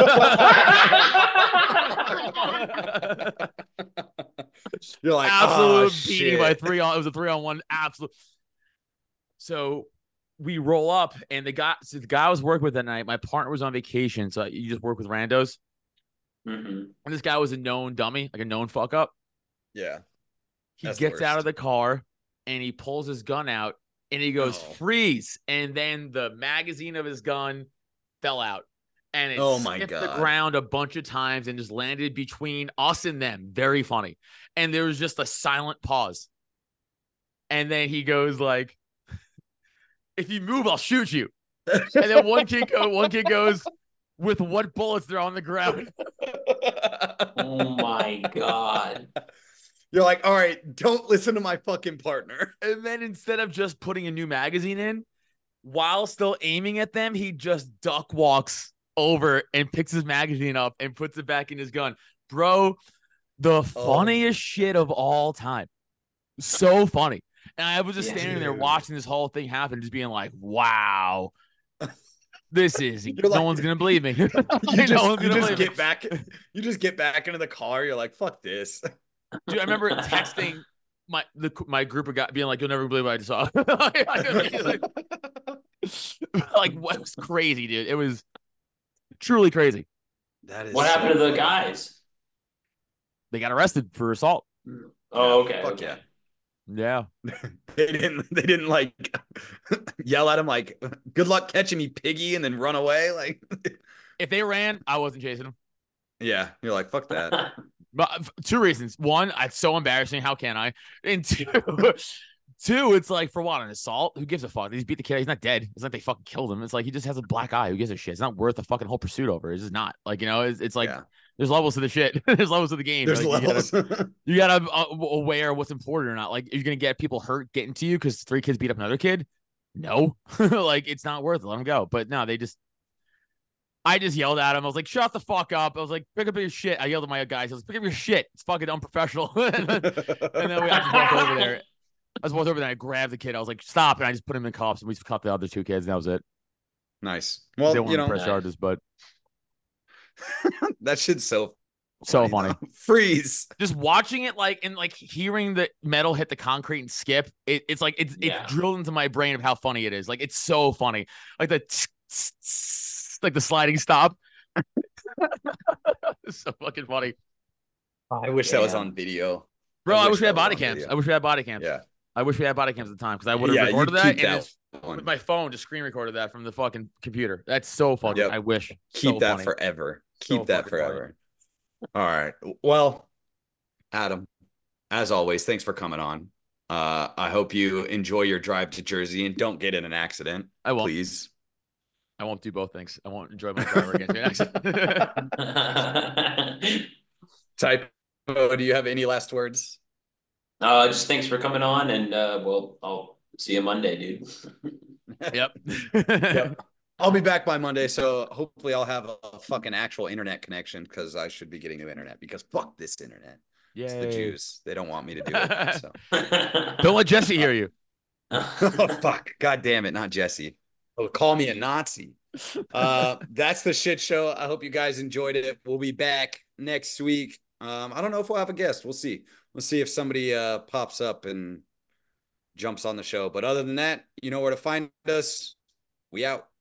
You're like, absolute beating by 3 on. It was a 3-on-1. Absolute. So we roll up, and the guy I was working with that night, my partner was on vacation, so you just work with randos. Mm-hmm. And this guy was a known dummy, like a known fuck up. Yeah. He gets out of the car, and he pulls his gun out, and he goes, freeze. And then the magazine of his gun fell out. And it skipped the ground a bunch of times and just landed between us and them. Very funny. And there was just a silent pause. And then he goes like, if you move, I'll shoot you. And then one kid goes, with what bullets they're on the ground. Oh my God. You're like, all right, don't listen to my fucking partner. And then instead of just putting a new magazine in, while still aiming at them, he just duck walks over and picks his magazine up and puts it back in his gun. Bro, the funniest shit of all time. So funny. And I was just standing there watching this whole thing happen, just being like, wow. This is no one's gonna believe me. You just get back into the car. You're like, fuck this. Dude, I remember texting my group of guys being like, you'll never believe what I just saw. Like, what was crazy, dude. It was truly crazy. That is what happened to the guys? They got arrested for assault. Oh, okay. Fuck yeah. Yeah. They didn't like yell at him like, good luck catching me, piggy, and then run away. Like, if they ran, I wasn't chasing them. Yeah. You're like, fuck that. But 2 reasons. 1, it's so embarrassing. How can I? And 2, it's like, for what, an assault? Who gives a fuck? They just beat the kid. He's not dead. It's like they fucking killed him. It's like he just has a black eye. Who gives a shit? It's not worth the fucking whole pursuit over. It's just not. Like, it's like there's levels to the shit. There's levels to the game. There's like, levels. You gotta aware what's important or not. Like, you're gonna get people hurt getting to you because 3 kids beat up another kid. No, like, it's not worth it. Let them go. But no, I just yelled at him. I was like, shut the fuck up. I was like, pick up your shit. I yelled at my guys. I was like, pick up your shit. It's fucking unprofessional. and then I just walked over there. And I grabbed the kid. I was like, stop. And I just put him in cuffs. And we just cuffed the other 2 kids. And that was it. Nice. Well, they wanted to press charges, but that shit's so funny. Freeze. Just watching it, and hearing the metal hit the concrete and skip. It's like it's drilled into my brain of how funny it is. Like, it's so funny. Like the sliding stop. It's so fucking funny. I wish that was on video. Bro, I wish we that had was body on cams. video. I wish we had body cams. Yeah. I wish we had body cams at the time because I would have Yeah, recorded you'd that keep and that just one. with my phone just screen recorded that from the fucking computer. That's so fucking. Yep. I wish. Keep So that funny. forever. So Keep that fucking forever. All right. Well, Adam, as always, thanks for coming on. I hope you enjoy your drive to Jersey and don't get in an accident. I won't. Please. I won't do both things. I won't enjoy my driver against an accident. Typo, do you have any last words? Just thanks for coming on, and well, I'll see you Monday, dude. Yep. Yep. I'll be back by Monday, so hopefully I'll have a fucking actual internet connection because I should be getting new internet because fuck this internet. Yeah. It's the Jews. They don't want me to do it. So. Don't let Jesse hear you. Oh, fuck. God damn it. Not Jesse. Oh, call me a Nazi. That's the shit show. I hope you guys enjoyed it. We'll be back next week. I don't know if we'll have a guest. We'll see. We'll see if somebody pops up and jumps on the show. But other than that, you know where to find us. We out.